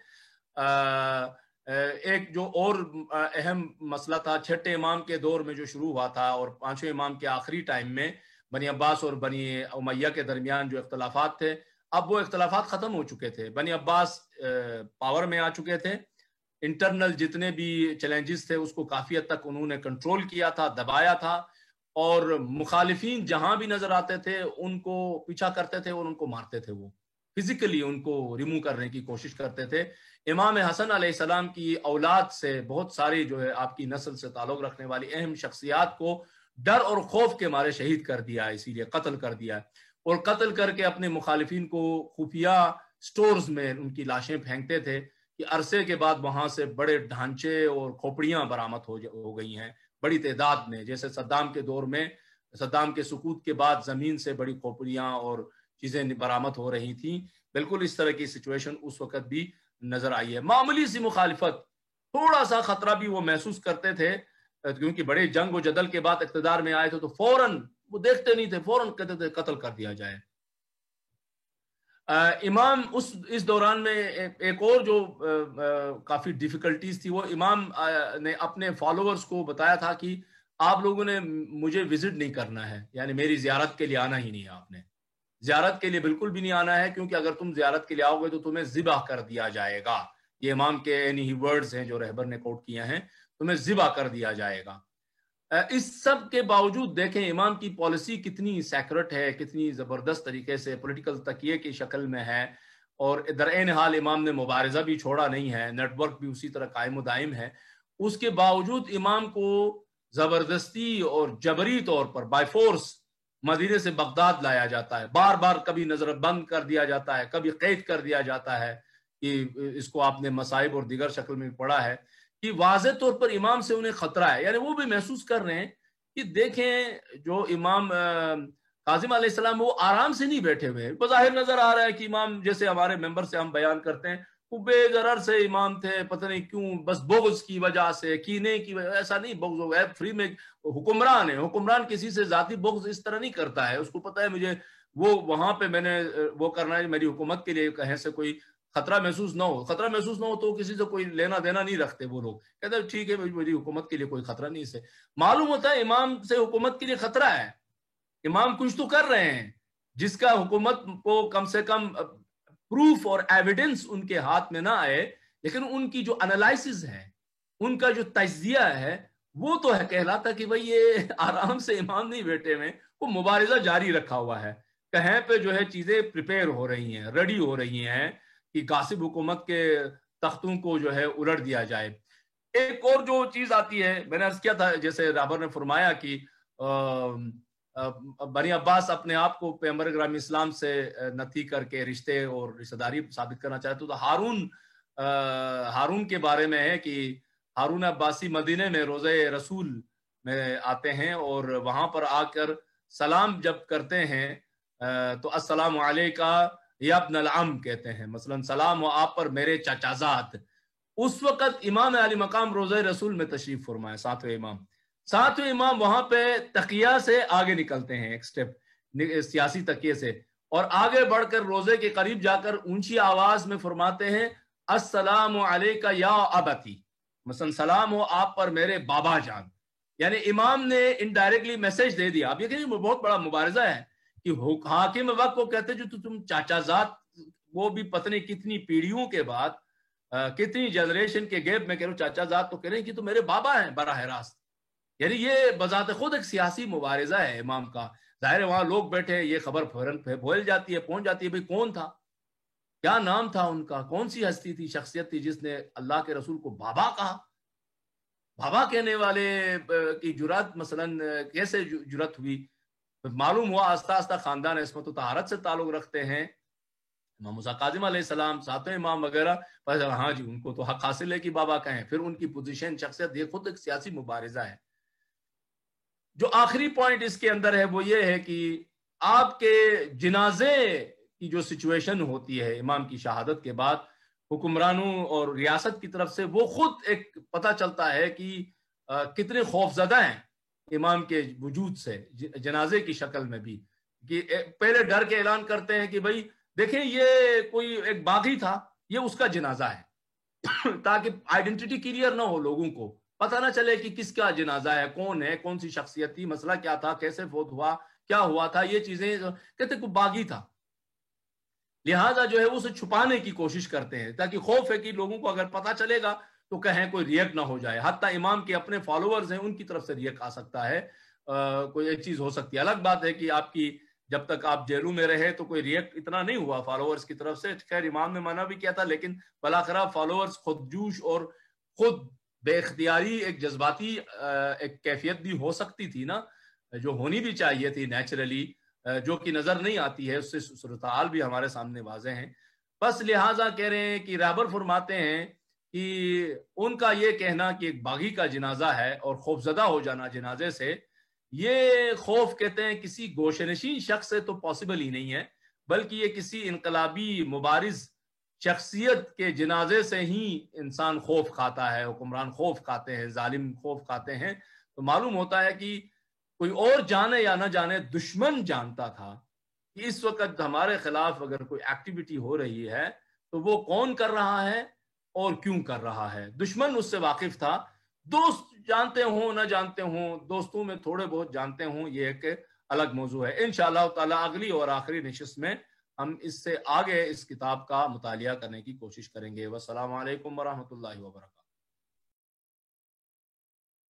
ایک جو اور اہم مسئلہ تھا چھٹے امام کے دور میں جو شروع ہوا تھا اور پانچویں امام کے آخری ٹائم میں بنی عباس اور بنی امیہ کے درمیان جو اختلافات تھے، اب وہ اختلافات ختم ہو چکے تھے، بنی عباس پاور میں آ چکے تھے، انٹرنل جتنے بھی چیلنجز تھے اس کو کافی حد تک انہوں نے کنٹرول کیا تھا، دبایا تھا، اور مخالفین جہاں بھی نظر آتے تھے ان کو پیچھا کرتے تھے اور ان کو مارتے تھے، وہ فزیکلی ان کو ریمو کرنے کی کوشش کرتے تھے۔ امام حسن علیہ السلام کی اولاد سے بہت ساری جو ہے آپ کی نسل سے تعلق رکھنے والی اہم شخصیات کو ڈر اور خوف کے مارے شہید کر دیا، اسی لیے قتل کر دیا، اور قتل کر کے اپنے مخالفین کو خفیہ سٹورز میں ان کی لاشیں پھینکتے تھے کہ عرصے کے بعد وہاں سے بڑے ڈھانچے اور کھوپڑیاں برآمد ہو گئی ہیں بڑی تعداد میں، جیسے صدام کے دور میں صدام کے سقوط کے بعد زمین سے بڑی کھوپڑیاں اور چیزیں برآمد ہو رہی تھیں، بالکل اس طرح کی سچویشن اس وقت بھی نظر آئی ہے۔ معمولی سی مخالفت، تھوڑا سا خطرہ بھی وہ محسوس کرتے تھے، کیونکہ بڑے جنگ و جدل کے بعد اقتدار میں آئے تھے تو فوراً وہ دیکھتے نہیں تھے، فوراً کہتے تھے قتل کر دیا جائے۔ امام اس اس دوران میں ایک اور جو کافی ڈیفیکلٹیز تھی، وہ امام نے اپنے فالوورز کو بتایا تھا کہ آپ لوگوں نے مجھے وزٹ نہیں کرنا ہے، یعنی میری زیارت کے لیے آنا ہی نہیں ہے، آپ نے زیارت کے لیے بالکل بھی نہیں آنا ہے، کیونکہ اگر تم زیارت کے لیے آؤ گے تو تمہیں ذبح کر دیا جائے گا۔ یہ امام کے یعنی ہی ورڈز ہیں جو رہبر نے کوٹ کیے ہیں، تمہیں ذبح کر دیا جائے گا۔ اس سب کے باوجود دیکھیں امام کی پالیسی کتنی سیکرٹ ہے، کتنی زبردست طریقے سے پولیٹیکل تکیے کی شکل میں ہے، اور درعین حال امام نے مبارزہ بھی چھوڑا نہیں ہے، نیٹ ورک بھی اسی طرح قائم و دائم ہے۔ اس کے باوجود امام کو زبردستی اور جبری طور پر بائی فورس مدینے سے بغداد لایا جاتا ہے، بار بار کبھی نظر بند کر دیا جاتا ہے، کبھی قید کر دیا جاتا ہے، کہ اس کو آپ نے مصائب اور دیگر شکل میں پڑھا ہے کہ واضح طور پر امام سے انہیں خطرہ ہے، یعنی وہ بھی محسوس کر رہے ہیں کہ دیکھیں جو امام کاظم علیہ السلام وہ آرام سے نہیں بیٹھے ہوئے، بظاہر نظر آ رہا ہے کہ امام جیسے ہمارے ممبر سے ہم بیان کرتے ہیں وہ بے ضرر سے امام تھے، پتہ نہیں کیوں بس بغض کی وجہ سے، کینے کی وجہ، ایسا نہیں، بغض ہو گیا فری میں، حکمران ہے، حکمران کسی سے ذاتی بغض اس طرح نہیں کرتا ہے، اس کو پتہ ہے مجھے وہ وہاں پہ میں نے وہ کرنا ہے، میری حکومت کے لیے کہیں سے کوئی خطرہ محسوس نہ ہو، خطرہ محسوس نہ ہو تو کسی سے کوئی لینا دینا نہیں رکھتے وہ لوگ، کہتے ہیں ٹھیک ہے میری حکومت کے لیے کوئی خطرہ نہیں، سے معلوم ہوتا ہے امام سے حکومت کے لیے خطرہ ہے، امام کچھ تو کر رہے ہیں جس کا حکومت کو کم سے کم پروف اور ایویڈنس ان کے ہاتھ میں نہ آئے، لیکن ان کی جو انالائسز ہے، ان کا جو تجزیہ ہے وہ تو ہے کہلاتا کہ بھئی یہ آرام سے امام نہیں بیٹھے ہوئے، وہ مبارزہ جاری رکھا ہوا ہے، کہیں پہ جو ہے چیزیں پریپیئر ہو رہی ہیں، ریڈی ہو رہی ہیں کہ غاصب حکومت کے تختوں کو جو ہے الٹ دیا جائے۔ ایک اور جو چیز آتی ہے، میں نے عرض کیا تھا جیسے رابر نے فرمایا کہ بنی عباس اپنے آپ کو پیغمبر اکرم اسلام سے نتی کر کے رشتے اور رشتہ داری ثابت کرنا چاہتے تو ہارون ہارون کے بارے میں ہے کہ ہارون عباسی مدینے میں روضہ رسول میں آتے ہیں اور وہاں پر آ کر سلام جب کرتے ہیں تو السلام علیکہ یا ابن العم کہتے ہیں، مثلا سلام ہو آپ پر میرے چچا زاد. اس وقت امام علی مقام روضہ رسول میں تشریف فرمائے، ساتویں امام. ساتویں امام وہاں پہ تقیہ سے آگے نکلتے ہیں، ایک سٹیپ سیاسی تقیے سے، اور آگے بڑھ کر روزے کے قریب جا کر اونچی آواز میں فرماتے ہیں السلام علیکہ یا ابتی، مثلا سلام ہو آپ پر میرے بابا جان. یعنی امام نے انڈائریکٹلی میسج دے دیا. اب یہ کہ بہت بڑا مبارزہ ہے کہ حاکم وقت کو کہتے جو تم چاچا زاد، وہ بھی پتہ نہیں کتنی پیڑھیوں کے بعد، کتنی جنریشن کے گیپ میں کہہ رہا ہوں چاچا زاد، تو کہہ رہے ہیں کہ تو میرے بابا ہیں براہ راست. یعنی یہ بذات خود ایک سیاسی مبارزہ ہے امام کا. ظاہر ہے وہاں لوگ بیٹھے، یہ خبر فوراً پھیل جاتی ہے، پہنچ جاتی ہے بھئی کون تھا، کیا نام تھا ان کا، کون سی ہستی تھی، شخصیت تھی جس نے اللہ کے رسول کو بابا کہا. بابا کہنے والے کی جرات مثلا کیسے جرات ہوئی؟ معلوم ہوا آستہ آستہ خاندان عصمت و طہارت سے تعلق رکھتے ہیں. امام موسیٰ کاظم علیہ السلام، ساتویں امام وغیرہ، ہاں جی ان کو تو حق حاصل ہے کہ بابا کہیں. پھر ان کی پوزیشن، شخصیت، یہ خود ایک سیاسی مبارزہ ہے. جو آخری پوائنٹ اس کے اندر ہے وہ یہ ہے کہ آپ کے جنازے کی جو سچویشن ہوتی ہے امام کی شہادت کے بعد، حکمرانوں اور ریاست کی طرف سے، وہ خود ایک پتہ چلتا ہے کہ کتنے خوف زدہ ہیں امام کے وجود سے، جنازے کی شکل میں بھی. کہ پہلے ڈر کے اعلان کرتے ہیں کہ بھئی دیکھیں یہ کوئی ایک باغی تھا، یہ اس کا جنازہ ہے، تاکہ آئیڈینٹی کلیئر نہ ہو، لوگوں کو پتہ نہ چلے کہ کس کا جنازہ ہے، کون ہے، کون سی شخصیت تھی، مسئلہ کیا تھا، کیسے فوت ہوا، کیا ہوا تھا. یہ چیزیں کہتے کوئی باغی تھا، لہٰذا جو ہے اسے چھپانے کی کوشش کرتے ہیں، تاکہ خوف ہے کہ لوگوں کو اگر پتہ چلے گا تو کہیں کوئی ریئیکٹ نہ ہو جائے. حتیٰ امام کے اپنے فالوورز ہیں، ان کی طرف سے ریئیکٹ آ سکتا ہے، کوئی ایک چیز ہو سکتی ہے. الگ بات ہے کہ آپ کی جب تک آپ جیلوں میں رہے تو کوئی ریئیکٹ اتنا نہیں ہوا فالوورز کی طرف سے. خیر امام نے منع بھی کیا تھا، لیکن بلاخرہ فالوورز خود جوش اور خود بے اختیاری ایک جذباتی ایک کیفیت بھی ہو سکتی تھی نا، جو ہونی بھی چاہیے تھی نیچرلی، جو کہ نظر نہیں آتی ہے. اس سے صورتحال بھی ہمارے سامنے واضح ہیں. بس لہٰذا کہہ رہے ہیں کہ رہبر فرماتے ہیں کہ ان کا یہ کہنا کہ ایک باغی کا جنازہ ہے اور خوفزدہ ہو جانا جنازے سے، یہ خوف کہتے ہیں کسی گوشنشین شخص سے تو پاسبل ہی نہیں ہے، بلکہ یہ کسی انقلابی مبارز شخصیت کے جنازے سے ہی انسان خوف کھاتا ہے، حکمران خوف کھاتے ہیں، ظالم خوف کھاتے ہیں. تو معلوم ہوتا ہے کہ کوئی اور جانے یا نہ جانے، دشمن جانتا تھا کہ اس وقت ہمارے خلاف اگر کوئی ایکٹیویٹی ہو رہی ہے تو وہ کون کر رہا ہے اور کیوں کر رہا ہے. دشمن اس سے واقف تھا، دوست جانتے ہوں نہ جانتے ہوں، دوستوں میں تھوڑے بہت جانتے ہوں، یہ ایک الگ موضوع ہے. انشاءاللہ تعالی اگلی اور آخری نشست میں ہم اس سے آگے اس کتاب کا مطالعہ کرنے کی کوشش کریں گے. والسلام علیکم ورحمۃ اللہ وبرکاتہ.